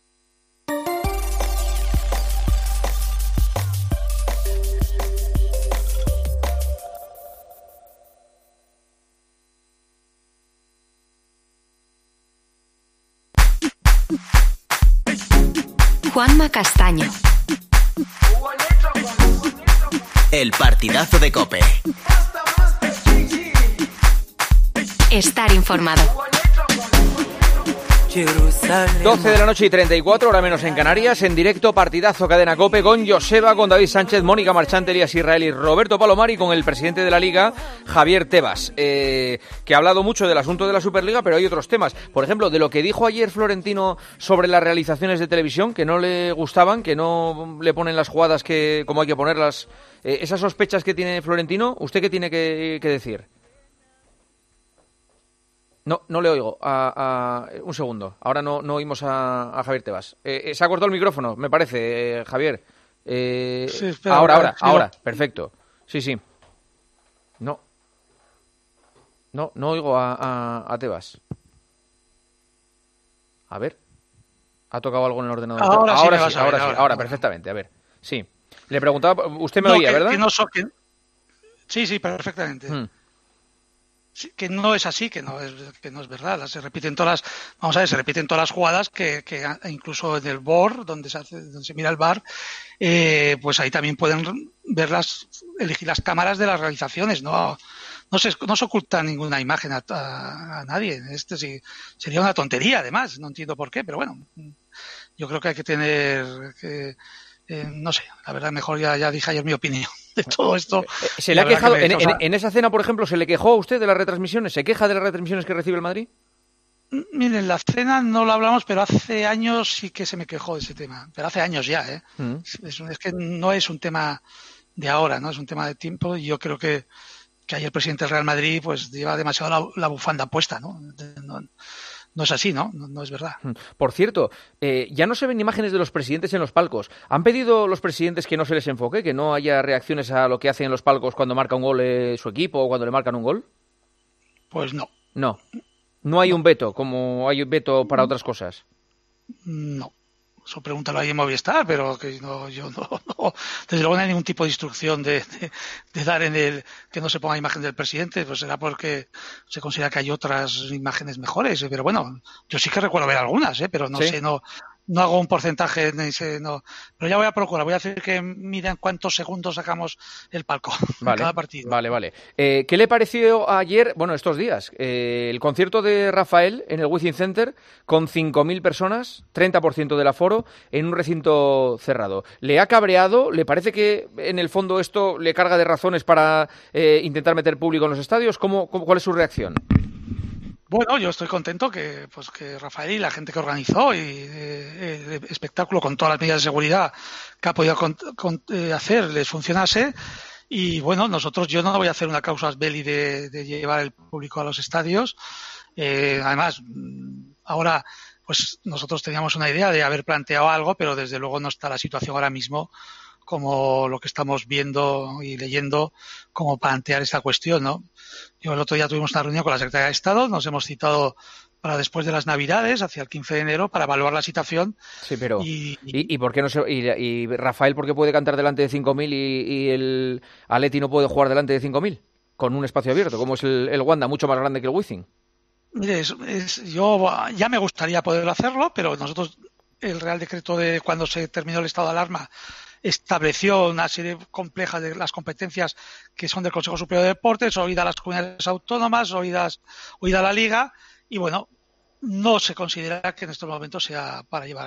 [SPEAKER 1] Juanma Castaño.
[SPEAKER 2] El partidazo de COPE.
[SPEAKER 1] Estar informado.
[SPEAKER 3] 12 de la noche y 34, hora menos en Canarias, en directo partidazo Cadena COPE con Joseba, con David Sánchez, Mónica Marchante, Elías Israel y Roberto Palomar, y con el presidente de la Liga, Javier Tebas, que ha hablado mucho del asunto de la Superliga, pero hay otros temas. Por ejemplo, de lo que dijo ayer Florentino sobre las realizaciones de televisión, que no le gustaban, que no le ponen las jugadas que como hay que ponerlas. Esas sospechas que tiene Florentino, ¿usted qué tiene que decir? No le oigo. Un segundo. Ahora no oímos a Javier Tebas. Se ha cortado el micrófono, me parece, Javier.
[SPEAKER 10] Sí, espera,
[SPEAKER 3] ahora. Perfecto. Sí. No oigo a Tebas. A ver. ¿Ha tocado algo en el ordenador? Ahora, perfectamente. A ver. Sí. Le preguntaba, usted me oía, ¿verdad?
[SPEAKER 10] Sí, perfectamente. Que no es así, que no es verdad. Se repiten todas las jugadas que incluso en el BOR, donde se mira el VAR, pues ahí también pueden elegir las cámaras de las realizaciones. No se oculta ninguna imagen a nadie. Sí sería una tontería, además. No entiendo por qué, pero bueno, yo creo que hay que tener no sé, la verdad, mejor ya dije ayer mi opinión de todo esto.
[SPEAKER 3] ¿Se le ha quejado? En esa cena, por ejemplo, ¿se le quejó a usted de las retransmisiones? ¿Se queja de las retransmisiones que recibe el Madrid?
[SPEAKER 10] Miren, la cena no lo hablamos, pero hace años sí que se me quejó de ese tema. Pero hace años ya, ¿eh? Es que no es un tema de ahora, ¿no? Es un tema de tiempo, y yo creo que ayer el presidente del Real Madrid pues lleva demasiado la bufanda puesta, ¿no? No es así, ¿no? No es verdad.
[SPEAKER 3] Por cierto, ya no se ven imágenes de los presidentes en los palcos. ¿Han pedido los presidentes que no se les enfoque, que no haya reacciones a lo que hacen en los palcos cuando marca un gol su equipo o cuando le marcan un gol?
[SPEAKER 10] Pues no.
[SPEAKER 3] No hay un veto, como hay un veto para otras cosas.
[SPEAKER 10] No. Eso pregúntalo ahí en Movistar, pero que yo no. Desde luego no hay ningún tipo de instrucción de dar que no se ponga imagen del presidente, pues será porque se considera que hay otras imágenes mejores. Pero bueno, yo sí que recuerdo ver algunas, pero no sé, no hago un porcentaje, no. Pero ya voy a procurar, voy a hacer que miren cuántos segundos sacamos el palco en cada partido.
[SPEAKER 3] Vale. ¿Qué le pareció ayer, estos días, el concierto de Rafael en el Wizzing Center con 5.000 personas, 30% del aforo, en un recinto cerrado? ¿Le ha cabreado? ¿Le parece que en el fondo esto le carga de razones para intentar meter público en los estadios? ¿Cuál es su reacción?
[SPEAKER 10] Bueno, yo estoy contento que Rafael y la gente que organizó el espectáculo, con todas las medidas de seguridad que ha podido hacer, les funcionase. Y bueno, yo no voy a hacer una causa belli de llevar el público a los estadios. Además, ahora pues nosotros teníamos una idea de haber planteado algo, pero desde luego no está la situación ahora mismo como lo que estamos viendo y leyendo, como plantear esta cuestión, ¿no? El otro día tuvimos una reunión con la Secretaría de Estado, nos hemos citado para después de las Navidades, hacia el 15 de enero, para evaluar la situación. Sí, pero ¿y por qué no y Rafael, por qué puede cantar delante de 5.000 y el Atleti no puede jugar delante de 5.000 con un espacio abierto, como es el Wanda, mucho más grande que el Wizzing? Mire, yo ya me gustaría poder hacerlo, pero nosotros, el Real Decreto de cuando se terminó el estado de alarma, estableció una serie compleja de las competencias que son del Consejo Superior de Deportes, oída a las comunidades autónomas, oída a la Liga, y bueno, no se considera que en estos momentos sea para llevar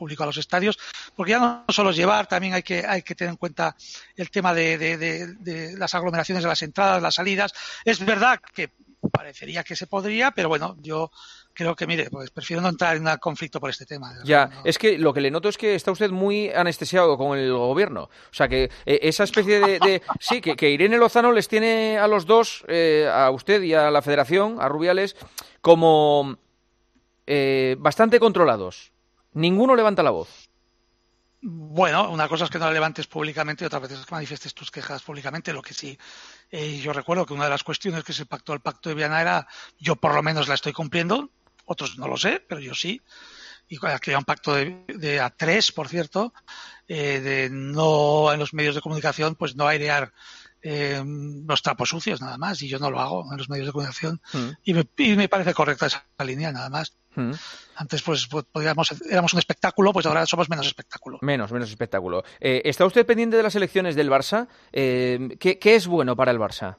[SPEAKER 10] público a los estadios, porque ya no solo es llevar, también hay que tener en cuenta el tema de las aglomeraciones de las entradas, las salidas. Es verdad que parecería que se podría, pero bueno, yo creo que, mire, pues prefiero no entrar en un conflicto por este tema.
[SPEAKER 3] Ya, es que lo que le noto es que está usted muy anestesiado con el gobierno. O sea, que esa especie sí, que Irene Lozano les tiene a los dos, a usted y a la Federación, a Rubiales, como bastante controlados. Ninguno levanta la voz.
[SPEAKER 10] Bueno, una cosa es que no la levantes públicamente y otra vez es que manifiestes tus quejas públicamente. Lo que sí, yo recuerdo que una de las cuestiones que se pactó el Pacto de Viana era, yo por lo menos la estoy cumpliendo, otros no lo sé, pero yo sí. Y que había un pacto de A3, por cierto, de no en los medios de comunicación, pues no airear los trapos sucios, nada más. Y yo no lo hago en los medios de comunicación. Y me parece correcta esa línea, nada más. Antes pues éramos un espectáculo, pues ahora somos menos espectáculo.
[SPEAKER 3] Menos espectáculo. ¿Está usted pendiente de las elecciones del Barça? ¿Qué es bueno para el Barça?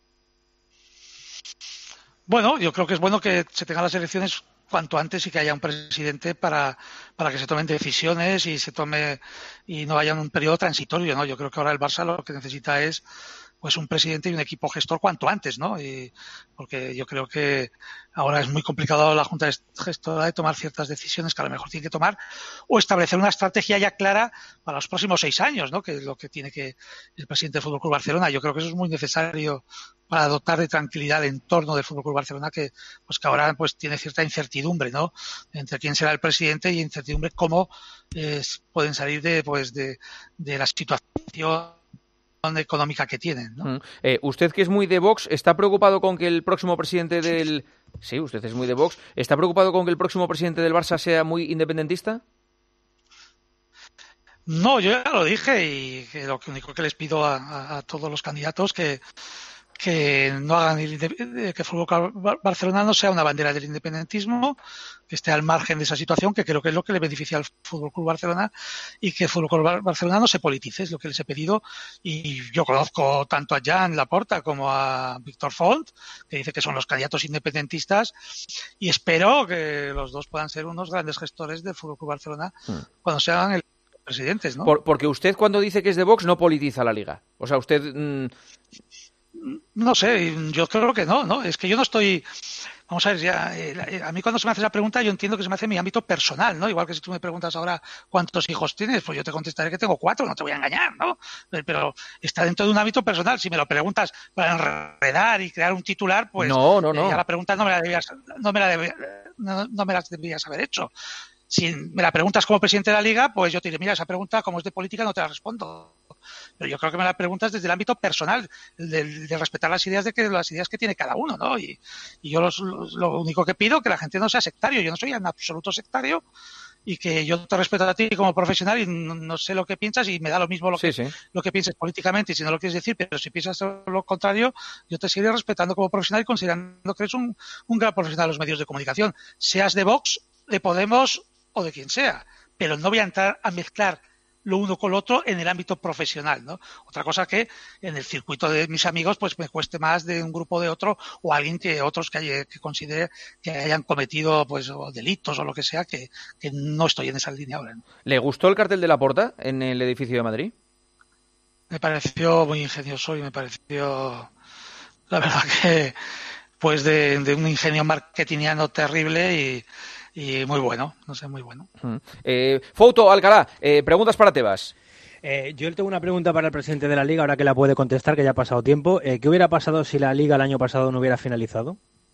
[SPEAKER 10] Bueno, yo creo que es bueno que se tengan las elecciones cuanto antes y que haya un presidente para que se tomen decisiones y no haya un periodo transitorio, ¿no? Yo creo que ahora el Barça lo que necesita es pues un presidente y un equipo gestor cuanto antes, ¿no? Porque yo creo que ahora es muy complicado la Junta Gestora de tomar ciertas decisiones que a lo mejor tiene que tomar o establecer una estrategia ya clara para los próximos 6 años, ¿no? Que es lo que tiene que el presidente del Fútbol Club Barcelona. Yo creo que eso es muy necesario para dotar de tranquilidad el entorno del Fútbol Club Barcelona, que ahora pues tiene cierta incertidumbre, ¿no? Entre quién será el presidente y incertidumbre cómo pueden salir de la situación económica que tienen, ¿no?
[SPEAKER 3] Usted, que es muy de Vox, ¿está preocupado con que el próximo presidente del... Sí, usted es muy de Vox. ¿Está preocupado con que el próximo presidente del Barça sea muy independentista?
[SPEAKER 10] No, yo ya lo dije y que lo único que les pido a todos los candidatos que no hagan que el Fútbol Club Barcelona no sea una bandera del independentismo, que esté al margen de esa situación, que creo que es lo que le beneficia al Fútbol Club Barcelona, y que el Fútbol Club Barcelona no se politice, es lo que les he pedido. Y yo conozco tanto a Jan Laporta como a Víctor Font, que dice que son los candidatos independentistas, y espero que los dos puedan ser unos grandes gestores del Fútbol Club Barcelona cuando sean el presidentes, ¿no?
[SPEAKER 3] Porque usted, cuando dice que es de Vox, no politiza la Liga. O sea, usted...
[SPEAKER 10] No sé, yo creo que no, es que yo no estoy... Vamos a ver, ya, a mí cuando se me hace esa pregunta yo entiendo que se me hace en mi ámbito personal, ¿no? Igual que si tú me preguntas ahora cuántos hijos tienes, pues yo te contestaré que tengo 4, no te voy a engañar, ¿no? Pero está dentro de un ámbito personal. Si me lo preguntas para enredar y crear un titular, pues
[SPEAKER 3] no.
[SPEAKER 10] Ya la pregunta no me la deberías haber hecho. Si me la preguntas como presidente de la Liga, pues yo te diré, mira, esa pregunta como es de política no te la respondo. Pero yo creo que me la preguntas desde el ámbito personal, de respetar las ideas que tiene cada uno, ¿no? Y yo lo único que pido es que la gente no sea sectario. Yo no soy en absoluto sectario y que yo te respeto a ti como profesional y no sé lo que piensas y me da lo mismo lo que pienses políticamente y si no lo quieres decir, pero si piensas lo contrario, yo te seguiré respetando como profesional y considerando que eres un gran profesional de los medios de comunicación, seas de Vox, de Podemos o de quien sea, pero no voy a entrar a mezclar lo uno con lo otro en el ámbito profesional, ¿no? Otra cosa que en el circuito de mis amigos pues me cueste más de un grupo de otro o alguien que otros que considere que hayan cometido pues o delitos o lo que sea, que no estoy en esa línea ahora, ¿no?
[SPEAKER 3] ¿Le gustó el cartel de Laporta en el edificio de Madrid?
[SPEAKER 10] Me pareció muy ingenioso y me pareció, la verdad, que pues de un ingenio marketingiano terrible y muy bueno, no sé, muy bueno.
[SPEAKER 3] Fouto, Alcalá, preguntas para Tebas.
[SPEAKER 6] Yo tengo una pregunta para el presidente de la Liga, ahora que la puede contestar, que ya ha pasado tiempo. ¿Qué hubiera pasado si la Liga el año pasado no hubiera finalizado?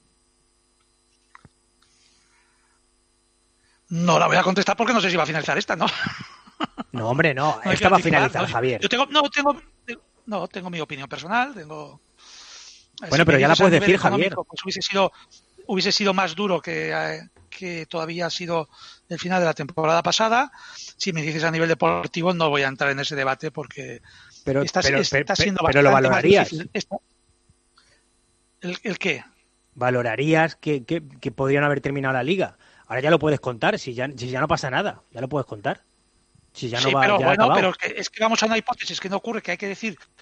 [SPEAKER 10] No la voy a contestar porque no sé si va a finalizar esta, ¿no?
[SPEAKER 6] No, hombre, no. Esta va a finalizar, ¿no? Javier.
[SPEAKER 10] Yo tengo mi opinión personal,
[SPEAKER 6] Bueno, pero ya la puedes decir, Javier.
[SPEAKER 10] Pues hubiese sido más duro que todavía ha sido el final de la temporada pasada. Si me dices a nivel deportivo, no voy a entrar en ese debate porque está siendo bastante
[SPEAKER 6] lo valorarías.
[SPEAKER 10] Más difícil. ¿El qué?
[SPEAKER 6] ¿Valorarías que podrían haber terminado la Liga? Ahora ya lo puedes contar, si ya no pasa nada, ya lo puedes contar. Si ya no va,
[SPEAKER 10] pero
[SPEAKER 6] ya
[SPEAKER 10] bueno,
[SPEAKER 6] acabado.
[SPEAKER 10] pero es que vamos a una hipótesis que no ocurre, que hay que decir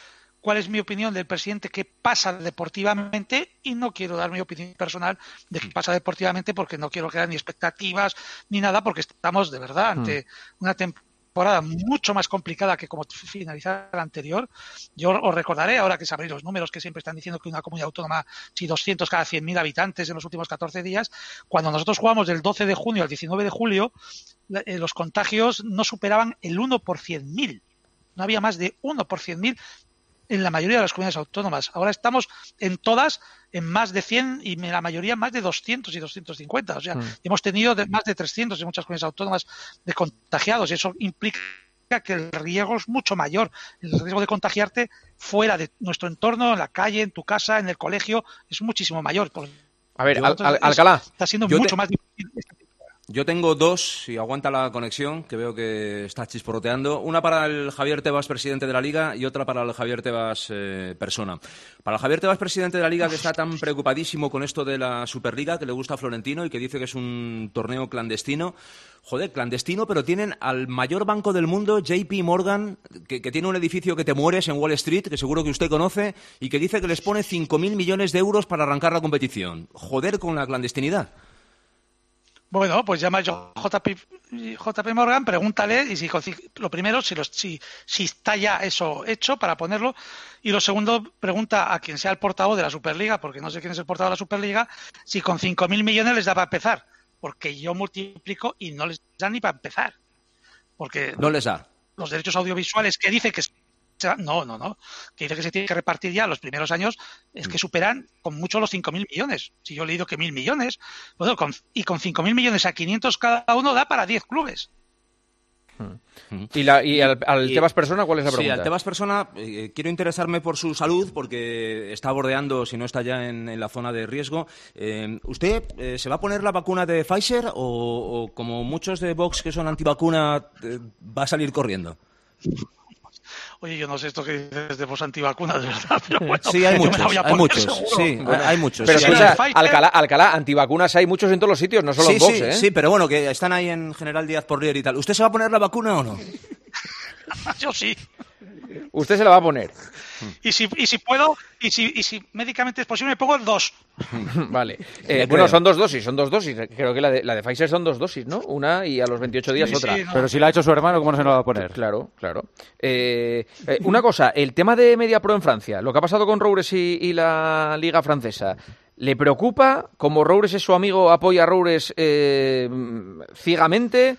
[SPEAKER 10] cuál es mi opinión del presidente que pasa deportivamente, y no quiero dar mi opinión personal de que pasa deportivamente porque no quiero crear ni expectativas ni nada, porque estamos de verdad ante una temporada mucho más complicada que como finalizar la anterior. Yo os recordaré, ahora que sabréis los números que siempre están diciendo que una comunidad autónoma, si 200 cada 100.000 habitantes en los últimos 14 días, cuando nosotros jugamos del 12 de junio al 19 de julio, los contagios no superaban el 1 por 100.000. No había más de 1 por 100.000 en la mayoría de las comunidades autónomas. Ahora estamos en todas en más de 100 y en la mayoría más de 200 y 250. O sea, hemos tenido más de 300 en muchas comunidades autónomas de contagiados, y eso implica que el riesgo es mucho mayor. El riesgo de contagiarte fuera de nuestro entorno, en la calle, en tu casa, en el colegio, es muchísimo mayor.
[SPEAKER 3] A ver, Alcalá.
[SPEAKER 10] Está siendo mucho más difícil.
[SPEAKER 8] Yo tengo dos, si aguanta la conexión, que veo que está chisporroteando. Una para el Javier Tebas, presidente de la Liga, y otra para el Javier Tebas, persona. Para el Javier Tebas, presidente de la Liga, que está tan preocupadísimo con esto de la Superliga, que le gusta a Florentino y que dice que es un torneo clandestino. Joder, clandestino, pero tienen al mayor banco del mundo, JP Morgan, que tiene un edificio que te mueres en Wall Street, que seguro que usted conoce, y que dice que les pone 5.000 millones de euros para arrancar la competición. Joder con la clandestinidad.
[SPEAKER 10] Bueno, pues llama a JP Morgan, pregúntale, y si lo primero, si está ya eso hecho para ponerlo, y lo segundo, pregunta a quien sea el portavoz de la Superliga, porque no sé quién es el portavoz de la Superliga, si con 5.000 millones les da para empezar, porque yo multiplico y no les da ni para empezar. Porque
[SPEAKER 8] no les da.
[SPEAKER 10] Los derechos audiovisuales que dice que que dice que se tiene que repartir ya los primeros años, es que superan con mucho los 5.000 millones. Si yo he leído que 1.000 millones, bueno, con 5.000 millones a 500 cada uno da para 10 clubes.
[SPEAKER 3] ¿Y al Tebas persona cuál es la pregunta?
[SPEAKER 8] Sí, al Tebas persona quiero interesarme por su salud, porque está bordeando, si no está ya en la zona de riesgo. ¿Usted se va a poner la vacuna de Pfizer o como muchos de Vox que son antivacuna, va a salir corriendo?
[SPEAKER 10] Oye, yo no sé esto que dices de Vox antivacuna, de verdad, pero bueno.
[SPEAKER 8] Sí, hay muchos.
[SPEAKER 3] Pero escucha, Alcalá, antivacunas hay muchos en todos los sitios, no solo en Vox, ¿eh?
[SPEAKER 8] Sí, pero bueno, que están ahí en General Díaz Porlier y tal. ¿Usted se va a poner la vacuna o no?
[SPEAKER 10] Yo sí.
[SPEAKER 3] Usted se la va a poner.
[SPEAKER 10] Y si puedo, y si médicamente es posible, me pongo 2.
[SPEAKER 3] Vale. Bueno, son 2 dosis. Creo que la de Pfizer son 2 dosis, ¿no? Una y a los 28 días otra.
[SPEAKER 7] Sí, no. Pero si la ha hecho su hermano, ¿cómo no se la va a poner?
[SPEAKER 3] Claro. Una cosa, el tema de MediaPro en Francia, lo que ha pasado con Roures y la Liga Francesa, ¿le preocupa? Como Roures es su amigo, apoya a Roures ciegamente.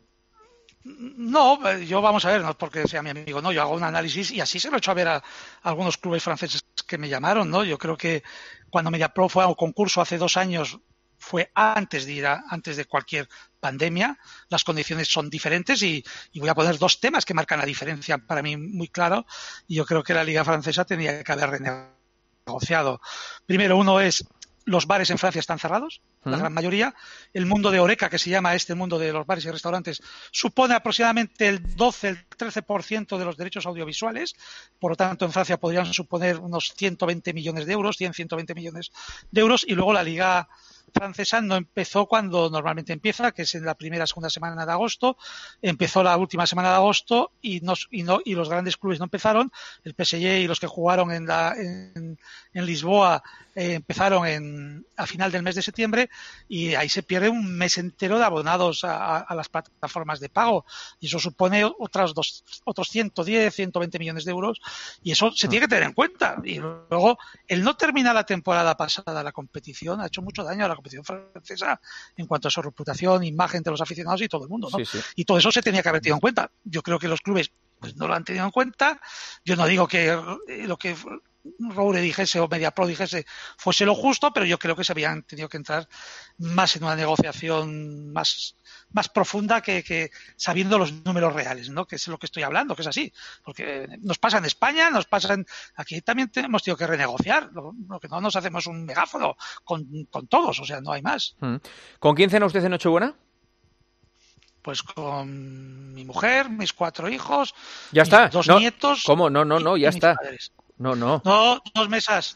[SPEAKER 10] No, yo vamos a ver, no es porque sea mi amigo, no, yo hago un análisis y así se lo he hecho a ver a algunos clubes franceses que me llamaron, ¿no? Yo creo que cuando MediaPro fue a un concurso hace 2 años fue antes de cualquier pandemia, las condiciones son diferentes y voy a poner 2 temas que marcan la diferencia para mí muy claro, y yo creo que la Liga Francesa tendría que haber renegociado. Primero, uno es: los bares en Francia están cerrados, la gran mayoría. El mundo de Horeca, que se llama este mundo de los bares y restaurantes, supone aproximadamente el 12, el 13% de los derechos audiovisuales. Por lo tanto, en Francia podrían suponer unos 120 millones de euros, 120 millones de euros. Y luego la Liga francesa no empezó cuando normalmente empieza, que es en la primera o segunda semana de agosto. Empezó la última semana de agosto y los grandes clubes no empezaron. El PSG y los que jugaron en Lisboa empezaron a final del mes de septiembre, y ahí se pierde un mes entero de abonados a las plataformas de pago, y eso supone otros 110, 120 millones de euros, y eso se tiene que tener en cuenta. Y luego, el no terminar la temporada pasada la competición ha hecho mucho daño a la competición francesa en cuanto a su reputación, imagen de los aficionados y todo el mundo, ¿no? Sí. Y todo eso se tenía que haber tenido en cuenta. Yo creo que los clubes pues no lo han tenido en cuenta. Yo no digo que lo que Roure dijese o MediaPro dijese fuese lo justo, pero yo creo que se habían tenido que entrar más en una negociación más profunda que sabiendo los números reales, ¿no? Que es lo que estoy hablando, que es así, porque nos pasa en España, aquí también hemos tenido que renegociar, lo que no nos hacemos un megáfono con todos, o sea, no hay más.
[SPEAKER 3] ¿Con quién cena usted en Nochebuena?
[SPEAKER 10] Pues con mi mujer, mis 4 hijos,
[SPEAKER 3] ya está.
[SPEAKER 10] 2 nietos.
[SPEAKER 3] ¿Cómo? No, ya está. No.
[SPEAKER 10] No, 2 mesas.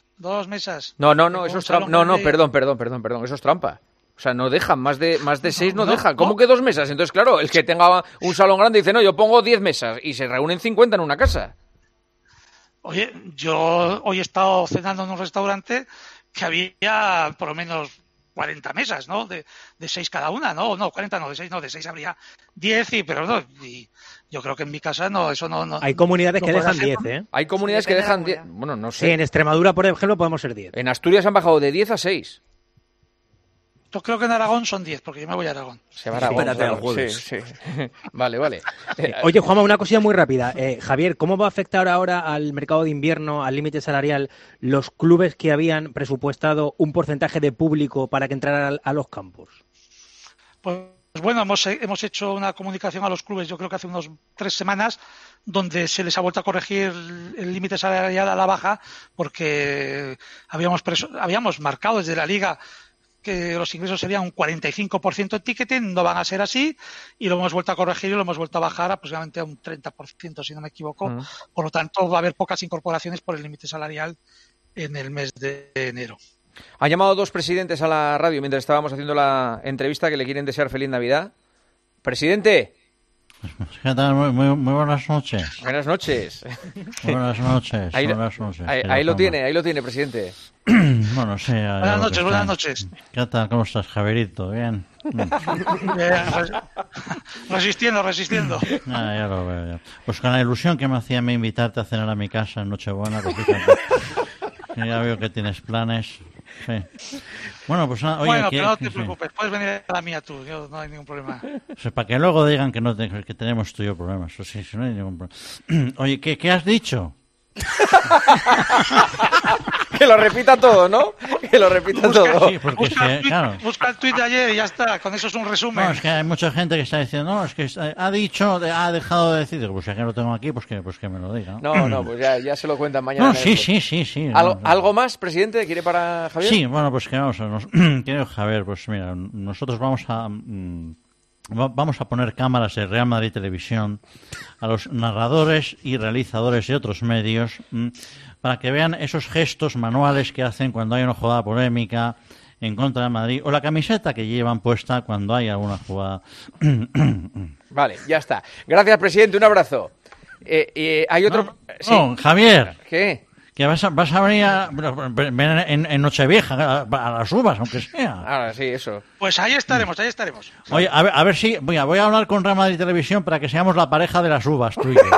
[SPEAKER 3] No, eso es trampa. No, perdón, eso es trampa. O sea, no dejan, más de 6 no dejan. ¿Cómo que 2 mesas? Entonces, claro, el que tenga un salón grande dice, no, yo pongo 10 mesas y se reúnen 50 en una casa.
[SPEAKER 10] Oye, yo hoy he estado cenando en un restaurante que había por lo menos 40 mesas, ¿no? De 6 cada una, ¿no? No, 40 no, de 6 habría 10, pero no. Y yo creo que en mi casa no, eso no.
[SPEAKER 6] Hay comunidades que dejan 10, ¿eh?
[SPEAKER 3] Hay comunidades que dejan 10. Bueno, no sé.
[SPEAKER 6] Sí, en Extremadura, por ejemplo, podemos ser 10.
[SPEAKER 3] En Asturias han bajado de 10 a 6.
[SPEAKER 10] Yo creo que en Aragón son 10, porque yo me voy a Aragón.
[SPEAKER 3] Se va a Aragón. Espérate al jueves. Sí. Vale.
[SPEAKER 6] Oye, Juanma, una cosilla muy rápida. Javier, ¿cómo va a afectar ahora al mercado de invierno, al límite salarial, los clubes que habían presupuestado un porcentaje de público para que entraran a los campos?
[SPEAKER 10] Pues bueno, hemos hecho una comunicación a los clubes, yo creo que hace unos 3 semanas, donde se les ha vuelto a corregir el límite salarial a la baja, porque habíamos marcado desde la Liga que los ingresos serían un 45% en ticketing, no van a ser así, y lo hemos vuelto a corregir y lo hemos vuelto a bajar aproximadamente a un 30%, si no me equivoco. Por lo tanto, va a haber pocas incorporaciones por el límite salarial en el mes de enero.
[SPEAKER 3] Han llamado 2 presidentes a la radio mientras estábamos haciendo la entrevista que le quieren desear feliz Navidad. Presidente.
[SPEAKER 5] ¿Qué tal? Muy buenas noches.
[SPEAKER 3] Buenas noches.
[SPEAKER 5] Buenas noches.
[SPEAKER 3] Ahí lo tiene, presidente.
[SPEAKER 5] Bueno, sí.
[SPEAKER 10] Buenas noches.
[SPEAKER 5] ¿Qué tal? ¿Cómo estás, Javierito? ¿Bien?
[SPEAKER 10] Resistiendo.
[SPEAKER 5] Ya lo veo. Ya. Pues con la ilusión que me hacía invitarte a cenar a mi casa en Nochebuena, que ya veo que tienes planes. Sí. Bueno, pues oye,
[SPEAKER 10] bueno, pero no te preocupes, puedes venir a la mía tú, yo no hay ningún problema.
[SPEAKER 5] O sea, para que luego digan que tenemos tú y yo problemas, o sí, no hay ningún problema. Oye, ¿qué has dicho?
[SPEAKER 3] Que lo repita todo, ¿no? Que lo repita todo.
[SPEAKER 5] Sí, porque claro.
[SPEAKER 10] Busca el tuit de ayer y ya está, con eso es un resumen.
[SPEAKER 5] No, es que hay mucha gente que está diciendo, no, es que ha dejado de decir, pues ya que lo tengo aquí, pues que me lo diga.
[SPEAKER 3] No, pues ya se lo cuentan mañana.
[SPEAKER 5] No, sí.
[SPEAKER 3] ¿Algo más, presidente, quiere para Javier?
[SPEAKER 5] Sí, bueno, pues que vamos a querido Javier, pues mira, nosotros vamos a poner cámaras de Real Madrid Televisión a los narradores y realizadores de otros medios para que vean esos gestos manuales que hacen cuando hay una jugada polémica en contra de Madrid o la camiseta que llevan puesta cuando hay alguna jugada.
[SPEAKER 3] Vale, ya está. Gracias, presidente. Un abrazo. Hay otro...
[SPEAKER 5] No, Javier.
[SPEAKER 3] ¿Qué?
[SPEAKER 5] Que vas a venir en Nochevieja a las uvas, aunque sea.
[SPEAKER 3] Ahora sí, eso.
[SPEAKER 10] Pues ahí estaremos.
[SPEAKER 5] Oye, a ver si... Voy a hablar con Real Madrid Televisión para que seamos la pareja de las uvas, tú y yo.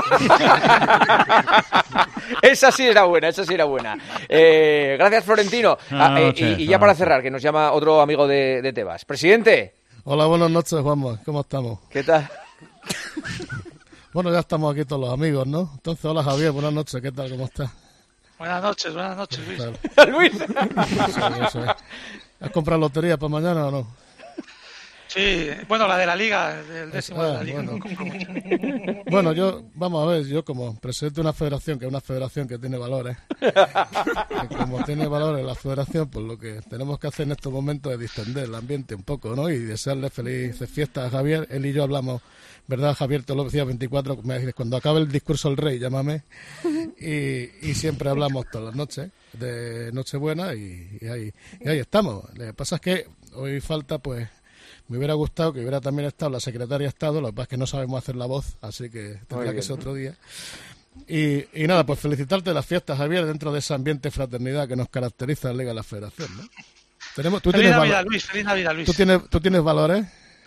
[SPEAKER 3] Esa sí era buena. Gracias, Florentino. Y ya para cerrar, que nos llama otro amigo de Tebas. Presidente.
[SPEAKER 22] Hola, buenas noches, Juanma. ¿Cómo estamos?
[SPEAKER 3] ¿Qué tal?
[SPEAKER 22] Bueno, ya estamos aquí todos los amigos, ¿no? Entonces, hola, Javier. Buenas noches. ¿Qué tal? ¿Cómo estás?
[SPEAKER 10] Buenas noches, Luis.
[SPEAKER 3] Luis.
[SPEAKER 22] Eso. ¿Has comprado lotería para mañana o no?
[SPEAKER 10] Sí, bueno, la de la Liga, el décimo de la Liga.
[SPEAKER 22] Bueno, yo como presidente de una federación, que es una federación que tiene valores, y como tiene valores la federación, pues lo que tenemos que hacer en estos momentos es distender el ambiente un poco, ¿no? Y desearle felices fiestas a Javier. Él y yo hablamos, ¿verdad, Javier? Te lo decía 24, me dices, cuando acabe el discurso del rey, llámame. Y siempre hablamos todas las noches de Nochebuena y ahí estamos. Lo que pasa es que hoy falta, pues, me hubiera gustado que hubiera también estado la secretaria de Estado, lo que pasa es que no sabemos hacer la voz, así que tendrá que ser otro día. Y nada, pues felicitarte las fiestas, Javier, dentro de ese ambiente de fraternidad que nos caracteriza en la Liga de la Federación, ¿no?
[SPEAKER 10] Feliz Navidad, Luis.
[SPEAKER 22] ¿Tú tienes valores?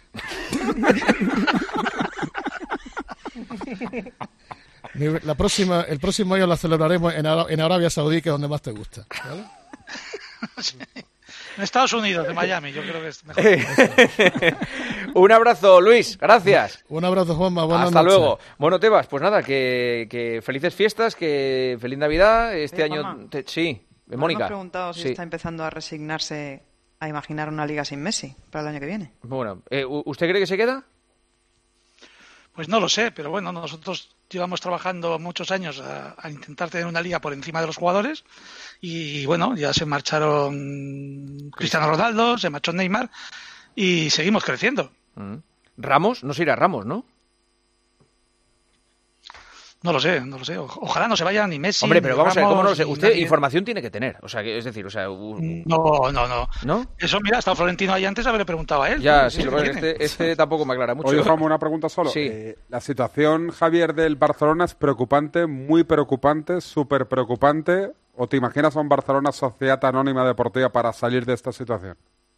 [SPEAKER 22] El próximo año la celebraremos en Arabia Saudí, que es donde más te gusta, ¿vale?
[SPEAKER 10] Sí. En Estados Unidos, de Miami, yo creo que es mejor.
[SPEAKER 3] Un abrazo, Luis, gracias.
[SPEAKER 22] Un abrazo, Juanma, buenas
[SPEAKER 3] Hasta
[SPEAKER 22] noches.
[SPEAKER 3] luego. Bueno, Tebas, pues nada, que felices fiestas, que feliz Navidad. Este año... Sí, Mónica.
[SPEAKER 4] Me han preguntado si está empezando a resignarse a imaginar una liga sin Messi para el año que viene.
[SPEAKER 3] Bueno, ¿usted cree que se queda?
[SPEAKER 10] Pues no lo sé, pero bueno, nosotros llevamos trabajando muchos años a intentar tener una liga por encima de los jugadores y bueno, ya se marcharon Cristiano Ronaldo, se marchó Neymar y seguimos creciendo.
[SPEAKER 3] Ramos, no se irá Ramos, ¿no?
[SPEAKER 10] No lo sé. Ojalá no se vaya ni Messi.
[SPEAKER 3] Hombre, pero vamos a ver, ¿cómo no lo sé?
[SPEAKER 10] ni
[SPEAKER 3] Usted
[SPEAKER 10] nadie.
[SPEAKER 3] información tiene que tener. O sea, es decir,
[SPEAKER 10] No.
[SPEAKER 3] ¿No?
[SPEAKER 10] Eso, mira, ha estado Florentino ahí antes, haberle preguntado a él.
[SPEAKER 3] Ya, sí, lo que pasa es que este tampoco me aclara mucho.
[SPEAKER 9] Oye, Juanma, una pregunta solo.
[SPEAKER 3] Sí.
[SPEAKER 9] La situación, Javier, del Barcelona es preocupante, muy preocupante, súper preocupante. ¿O te imaginas a un Barcelona Sociedad Anónima Deportiva para salir de esta situación?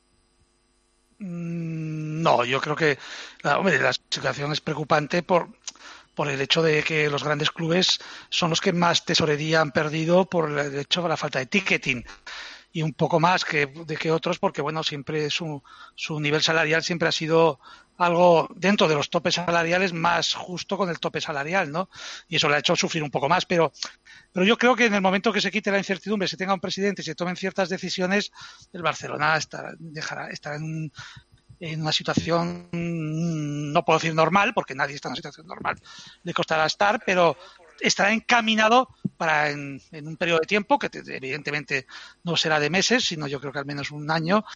[SPEAKER 10] No, yo creo que la situación es preocupante por el hecho de que los grandes clubes son los que más tesorería han perdido por el hecho de la falta de ticketing y un poco más que otros, porque bueno, siempre su nivel salarial siempre ha sido algo dentro de los topes salariales más justo con el tope salarial, ¿no? Y eso le ha hecho sufrir un poco más, pero yo creo que en el momento que se quite la incertidumbre, se tenga un presidente y se tomen ciertas decisiones, el Barcelona estará en una situación, no puedo decir normal, porque nadie está en una situación normal, le costará estar, pero estará encaminado para en un periodo de tiempo, que evidentemente no será de meses, sino yo creo que al menos un año.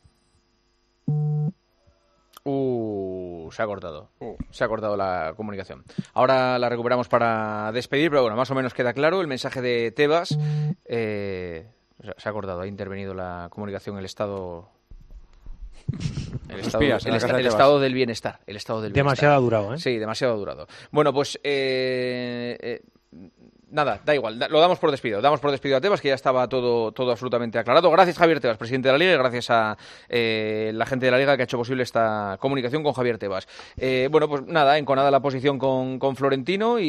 [SPEAKER 3] Se ha cortado. Se ha cortado la comunicación. Ahora la recuperamos para despedir, pero bueno, más o menos queda claro el mensaje de Tebas. Se ha cortado, ha intervenido la comunicación, el estado... El estado del bienestar.
[SPEAKER 6] Demasiado ha durado, ¿eh?
[SPEAKER 3] Sí, demasiado ha durado. Bueno, pues nada, da igual, lo damos por despido. Damos por despido a Tebas, que ya estaba todo absolutamente aclarado. Gracias, Javier Tebas, presidente de la Liga, y gracias a la gente de la Liga que ha hecho posible esta comunicación con Javier Tebas. Bueno, pues nada, enconada la posición con Florentino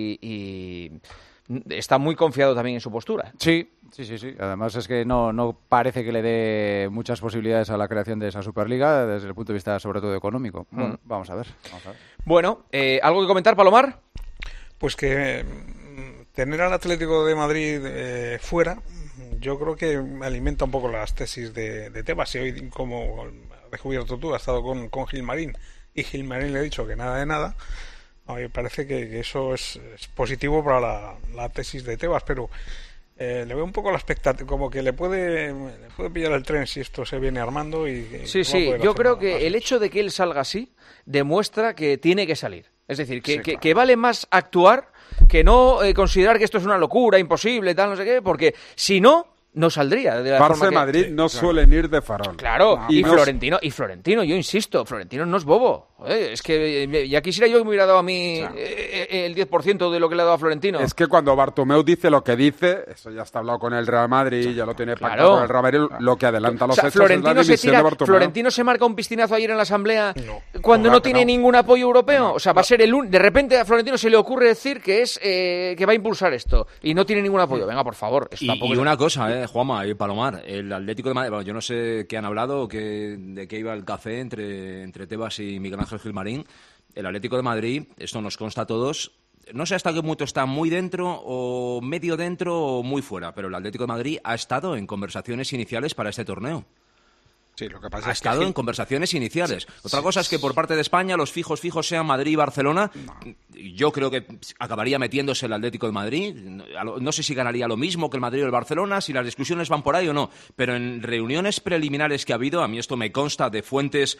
[SPEAKER 3] y está muy confiado también en su postura.
[SPEAKER 7] Sí. Además es que no parece que le dé muchas posibilidades a la creación de esa Superliga desde el punto de vista sobre todo económico. Bueno, vamos a ver.
[SPEAKER 3] Bueno, ¿algo que comentar, Palomar?
[SPEAKER 11] Pues que tener al Atlético de Madrid fuera, yo creo que alimenta un poco las tesis de Tebas. Y hoy, como has descubierto tú, has estado con Gilmarín y Gilmarín le ha dicho que nada de nada. A mí me parece que eso es positivo para la tesis de Tebas, pero le veo un poco la expectativa, como que le puede pillar el tren si esto se viene armando. Sí,
[SPEAKER 3] yo creo que el hecho de que él salga así demuestra que tiene que salir. Es decir, que vale más actuar que no considerar que esto es una locura, imposible, tal, no sé qué, porque si no saldría de la
[SPEAKER 9] Barça
[SPEAKER 3] forma
[SPEAKER 9] y
[SPEAKER 3] que...
[SPEAKER 9] Madrid no suelen ir de farol.
[SPEAKER 3] Claro, y Florentino, yo insisto, Florentino no es bobo. Es que ya quisiera yo que me hubiera dado a mí el 10% de lo que le ha dado a Florentino.
[SPEAKER 9] Es que cuando Bartomeu dice lo que dice, eso ya está hablado con el Real Madrid, ya lo tiene pactado con el Real Madrid, lo que adelanta los hechos
[SPEAKER 3] Florentino
[SPEAKER 9] es la dimisión de Bartomeu.
[SPEAKER 3] Florentino se marca un piscinazo ayer en la Asamblea cuando no tiene ningún apoyo europeo. O sea, va a ser de repente a Florentino se le ocurre decir que va a impulsar esto y no tiene ningún apoyo. Venga, por favor.
[SPEAKER 8] Y una cosa, Juanma y Palomar, el Atlético de Madrid, bueno, yo no sé qué han hablado, de qué iba el café entre Tebas y Miguel Ángel Gilmarín. El Atlético de Madrid, esto nos consta a todos, no sé hasta qué punto está muy dentro o medio dentro o muy fuera, pero el Atlético de Madrid ha estado en conversaciones iniciales para este torneo.
[SPEAKER 11] Sí, lo que pasa
[SPEAKER 8] ha
[SPEAKER 11] es
[SPEAKER 8] estado
[SPEAKER 11] que
[SPEAKER 8] en conversaciones iniciales. Otra cosa es que por parte de España los fijos sean Madrid y Barcelona. Yo creo que acabaría metiéndose el Atlético de Madrid. No sé si ganaría lo mismo que el Madrid o el Barcelona, si las discusiones van por ahí o no. Pero en reuniones preliminares que ha habido, a mí esto me consta de fuentes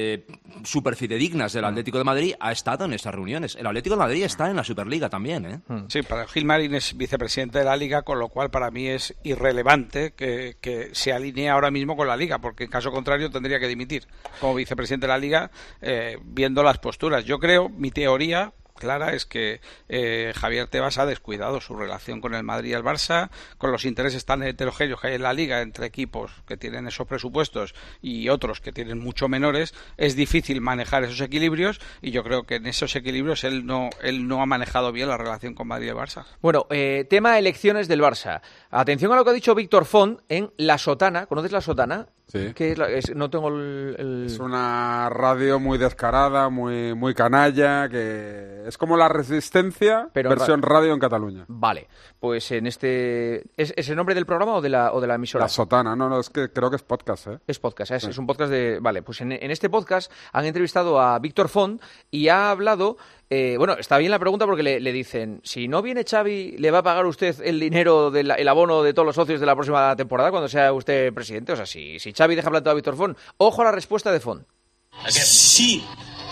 [SPEAKER 8] súper fidedignas del Atlético de Madrid, ha estado en estas reuniones. El Atlético de Madrid está en la Superliga también, ¿eh?
[SPEAKER 11] Sí, para Gilmarín es vicepresidente de la Liga, con lo cual para mí es irrelevante que se alinee ahora mismo con la Liga, porque en caso contrario tendría que dimitir como vicepresidente de la Liga, viendo las posturas. Yo creo, mi teoría clara es que Javier Tebas ha descuidado su relación con el Madrid y el Barça, con los intereses tan heterogéneos que hay en la Liga entre equipos que tienen esos presupuestos y otros que tienen mucho menores. Es difícil manejar esos equilibrios y yo creo que en esos equilibrios él no ha manejado bien la relación con Madrid y el Barça.
[SPEAKER 3] Bueno, tema elecciones del Barça. Atención a lo que ha dicho Víctor Font en La Sotana. ¿Conoces La Sotana?
[SPEAKER 9] Sí.
[SPEAKER 3] ¿Qué es no tengo el...
[SPEAKER 9] Es una radio muy descarada, muy canalla, que es como La Resistencia, pero versión radio en Cataluña.
[SPEAKER 3] Vale, pues en este... ¿Es el nombre del programa o de la emisora?
[SPEAKER 9] La Sotana, no, es que creo que es podcast, ¿eh?
[SPEAKER 3] Es podcast,
[SPEAKER 9] Sí.
[SPEAKER 3] es un podcast de... Vale, pues en este podcast han entrevistado a Víctor Font y ha hablado... bueno, está bien la pregunta porque le dicen, si no viene Xavi, ¿le va a pagar usted el dinero el abono de todos los socios de la próxima temporada cuando sea usted presidente? O sea, si Xavi deja plantado a Víctor Font, ojo a la respuesta de Font.
[SPEAKER 23] Si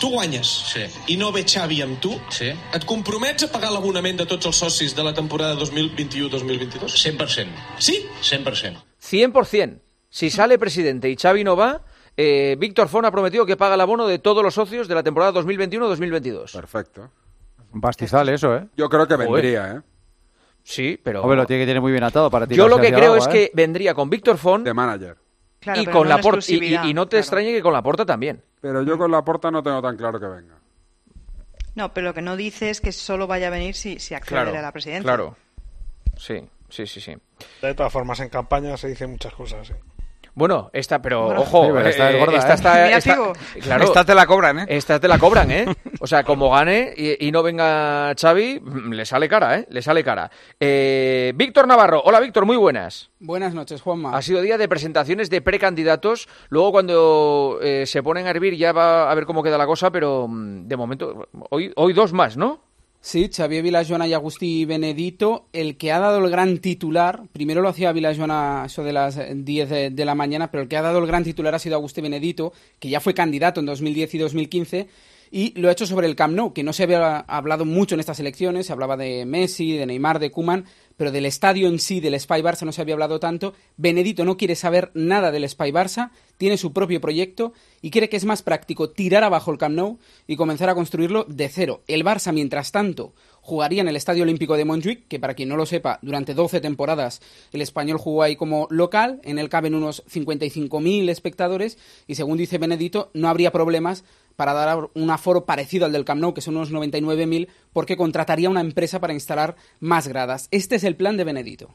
[SPEAKER 12] tu guanyes i no ve Xavi amb tu, et compromets a pagar l'abonament de tots els socis de la temporada 2021-2022?
[SPEAKER 13] 100%.
[SPEAKER 12] ¿Sí?
[SPEAKER 13] 100%.
[SPEAKER 3] 100%. Si sale presidente y Xavi no va, Víctor Font ha prometido que paga el abono de todos los socios de la temporada 2021-2022.
[SPEAKER 9] Perfecto.
[SPEAKER 7] Un pastizal eso, ¿eh?
[SPEAKER 9] Yo creo que vendría, ¿eh?
[SPEAKER 3] Sí, pero...
[SPEAKER 7] Hombre, lo tiene que tener muy bien atado para ti.
[SPEAKER 3] Yo lo que creo es que vendría con Víctor Font...
[SPEAKER 9] De manager.
[SPEAKER 4] Claro,
[SPEAKER 3] y
[SPEAKER 4] pero
[SPEAKER 3] con
[SPEAKER 4] no
[SPEAKER 3] Laporta, y no te
[SPEAKER 4] exclusividad,
[SPEAKER 3] extrañe que con Laporta también.
[SPEAKER 9] Pero yo con Laporta no tengo tan claro que venga.
[SPEAKER 4] No, pero lo que no dice es que solo vaya a venir si accede a la presidencia.
[SPEAKER 3] Claro. Sí.
[SPEAKER 23] De todas formas, en campaña se dicen muchas cosas, sí.
[SPEAKER 3] Bueno, pero
[SPEAKER 7] Bueno,
[SPEAKER 3] ojo,
[SPEAKER 7] sí, pero esta es gorda,
[SPEAKER 3] claro,
[SPEAKER 11] Esta te la cobran, ¿eh?
[SPEAKER 3] Esta te la cobran, ¿eh? O sea, como gane y no venga Xavi, le sale cara, ¿eh? Le sale cara. Víctor Navarro. Hola, Víctor, muy buenas.
[SPEAKER 24] Buenas noches, Juanma.
[SPEAKER 3] Ha sido día de presentaciones de precandidatos. Luego, cuando se ponen a hervir, ya va a ver cómo queda la cosa, pero de momento, hoy dos más, ¿no?
[SPEAKER 24] Sí, Xavier Vilajoana y Agustí Benedito. El que ha dado el gran titular, primero lo hacía Vilajoana eso de las 10 de la mañana, pero el que ha dado el gran titular ha sido Agustí Benedito, que ya fue candidato en 2010 y 2015, y lo ha hecho sobre el Camp Nou, que no se había hablado mucho en estas elecciones. Se hablaba de Messi, de Neymar, de Koeman, pero del estadio en sí, del Espai Barça, no se había hablado tanto. Benedito no quiere saber nada del Espai Barça, tiene su propio proyecto y cree que es más práctico tirar abajo el Camp Nou y comenzar a construirlo de cero. El Barça, mientras tanto, jugaría en el Estadio Olímpico de Montjuïc, que para quien no lo sepa, durante 12 temporadas el Español jugó ahí como local. En él caben unos 55.000 espectadores y, según dice Benedito, no habría problemas para dar un aforo parecido al del Camp Nou, que son unos 99.000, porque contrataría una empresa para instalar más gradas. Este es el plan de Benedito.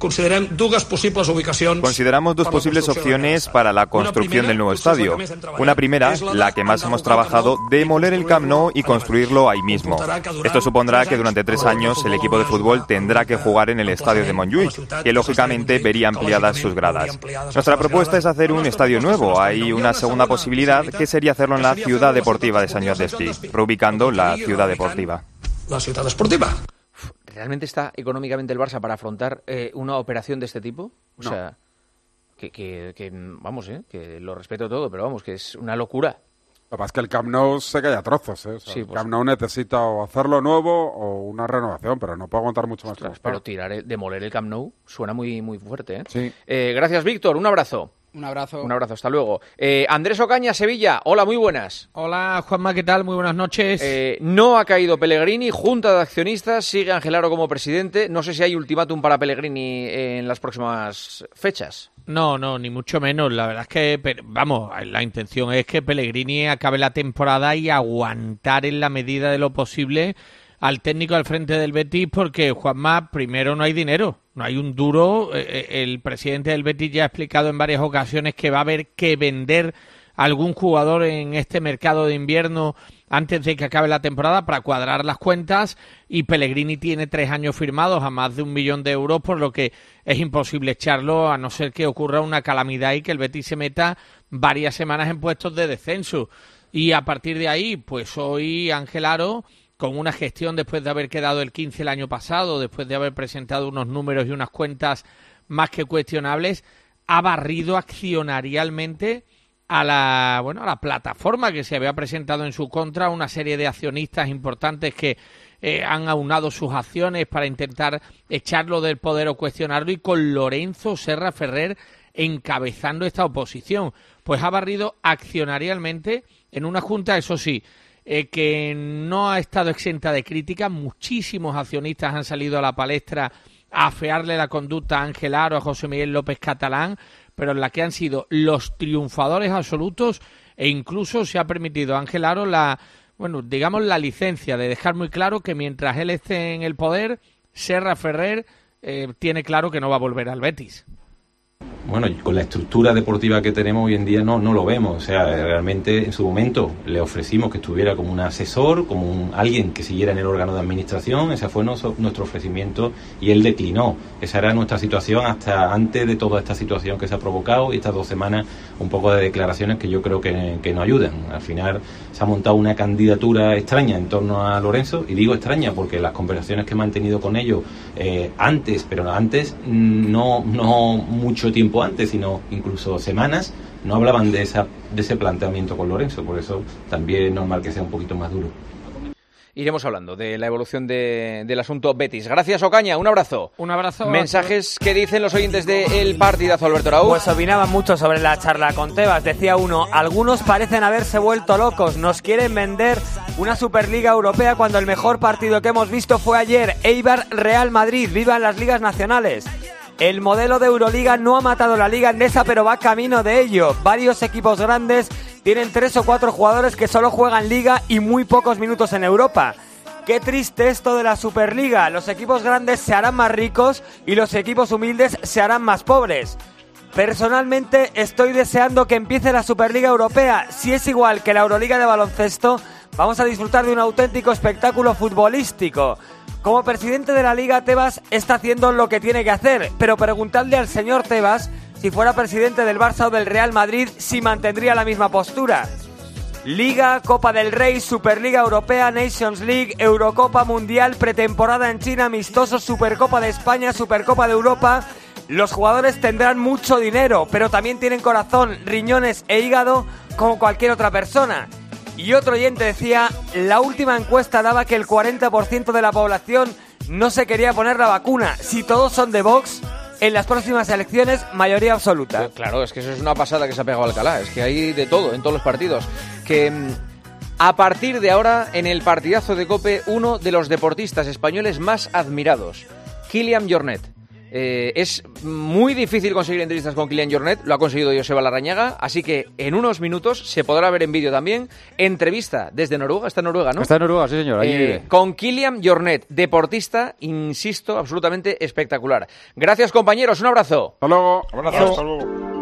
[SPEAKER 25] Consideramos dos posibles opciones para la construcción del nuevo estadio. Una primera, la que más hemos trabajado, demoler el Camp Nou y construirlo ahí mismo. Esto supondrá que durante 3 años el equipo de fútbol tendrá que jugar en el estadio de Montjuïc, que lógicamente vería ampliadas sus gradas. Nuestra propuesta es hacer un estadio nuevo. Hay una segunda posibilidad, que sería hacerlo en la ciudad deportiva de Sant Joan d'Espí, reubicando la ciudad deportiva.
[SPEAKER 12] La ciudad deportiva.
[SPEAKER 3] ¿Realmente está económicamente el Barça para afrontar una operación de este tipo? O sea, que vamos, que lo respeto todo, pero vamos, que es una locura.
[SPEAKER 9] Lo que pasa es que el Camp Nou se cae a trozos, ¿eh? O sea, el Camp Nou necesita o hacerlo nuevo o una renovación, pero no puede aguantar mucho más.
[SPEAKER 3] Pero demoler el Camp Nou suena muy, muy fuerte, ¿eh?
[SPEAKER 9] Sí.
[SPEAKER 3] Gracias, Víctor. Un abrazo.
[SPEAKER 24] Un abrazo.
[SPEAKER 3] Un abrazo, hasta luego. Andrés Ocaña, Sevilla. Hola, muy buenas.
[SPEAKER 26] Hola, Juanma, ¿qué tal? Muy buenas noches.
[SPEAKER 3] No ha caído Pellegrini, Junta de Accionistas, sigue Ángel Aro como presidente. No sé si hay ultimátum para Pellegrini en las próximas fechas.
[SPEAKER 26] No, ni mucho menos. La verdad es que, vamos, la intención es que Pellegrini acabe la temporada y aguantar en la medida de lo posible al técnico al frente del Betis, porque, Juanma, primero no hay dinero, no hay un duro. El presidente del Betis ya ha explicado en varias ocasiones que va a haber que vender algún jugador en este mercado de invierno antes de que acabe la temporada para cuadrar las cuentas, y Pellegrini tiene 3 años firmados a más de 1 millón de euros, por lo que es imposible echarlo, a no ser que ocurra una calamidad y que el Betis se meta varias semanas en puestos de descenso. Y a partir de ahí, pues hoy Ángel Aro, con una gestión después de haber quedado el 15 el año pasado, después de haber presentado unos números y unas cuentas más que cuestionables, ha barrido accionarialmente a la plataforma que se había presentado en su contra, una serie de accionistas importantes que han aunado sus acciones para intentar echarlo del poder o cuestionarlo, y con Lorenzo Serra Ferrer encabezando esta oposición. Pues ha barrido accionarialmente en una junta, eso sí, que no ha estado exenta de crítica. Muchísimos accionistas han salido a la palestra a afearle la conducta a Ángel Aro, a José Miguel López Catalán, pero en la que han sido los triunfadores absolutos, e incluso se ha permitido a Ángel Aro la licencia de dejar muy claro que mientras él esté en el poder, Serra Ferrer tiene claro que no va a volver al Betis.
[SPEAKER 27] Bueno, con la estructura deportiva que tenemos hoy en día no lo vemos. O sea, realmente en su momento le ofrecimos que estuviera como un asesor, como alguien que siguiera en el órgano de administración. Ese fue nuestro ofrecimiento y él declinó. Esa era nuestra situación hasta antes de toda esta situación que se ha provocado, y estas 2 semanas un poco de declaraciones que yo creo que no ayudan. Al final se ha montado una candidatura extraña en torno a Lorenzo, y digo extraña porque las conversaciones que he mantenido con ellos antes no mucho tiempo tiempo antes, sino incluso semanas, no hablaban de ese planteamiento con Lorenzo. Por eso también es normal que sea un poquito más duro.
[SPEAKER 3] Iremos hablando de la evolución del asunto Betis. Gracias, Ocaña. Un abrazo.
[SPEAKER 26] Un abrazo.
[SPEAKER 3] Mensajes que dicen los oyentes del partidazo, Alberto Raúl.
[SPEAKER 13] Pues opinaban mucho sobre la charla con Tebas. Decía uno, algunos parecen haberse vuelto locos. Nos quieren vender una Superliga Europea cuando el mejor partido que hemos visto fue ayer. Eibar-Real Madrid. ¡Vivan las ligas nacionales! El modelo de Euroliga no ha matado la Liga Endesa, pero va camino de ello. Varios equipos grandes tienen 3 o 4 jugadores que solo juegan Liga y muy pocos minutos en Europa. Qué triste esto de la Superliga. Los equipos grandes se harán más ricos y los equipos humildes se harán más pobres. Personalmente estoy deseando que empiece la Superliga Europea. Si es igual que la Euroliga de baloncesto, vamos a disfrutar de un auténtico espectáculo futbolístico. Como presidente de la Liga, Tebas está haciendo lo que tiene que hacer, pero preguntadle al señor Tebas, si fuera presidente del Barça o del Real Madrid, si mantendría la misma postura. Liga, Copa del Rey, Superliga Europea, Nations League, Eurocopa Mundial, pretemporada en China, amistosos, Supercopa de España, Supercopa de Europa. Los jugadores tendrán mucho dinero, pero también tienen corazón, riñones e hígado como cualquier otra persona. Y otro oyente decía, la última encuesta daba que el 40% de la población no se quería poner la vacuna. Si todos son de Vox, en las próximas elecciones, mayoría absoluta.
[SPEAKER 3] Pues claro, es que eso es una pasada que se ha pegado Alcalá. Es que hay de todo en todos los partidos. Que a partir de ahora, en el partidazo de COPE, uno de los deportistas españoles más admirados, Kylian Jornet. Es muy difícil conseguir entrevistas con Kylian Jornet, lo ha conseguido Joseba Larrañaga, así que en unos minutos se podrá ver en vídeo también entrevista desde Noruega, está en Noruega, ¿no?
[SPEAKER 7] Está en Noruega, sí señor, allí vive.
[SPEAKER 3] Con Kylian Jornet, deportista, insisto, absolutamente espectacular. Gracias compañeros, un abrazo.
[SPEAKER 9] Hasta luego.
[SPEAKER 23] Abrazo. Hasta luego.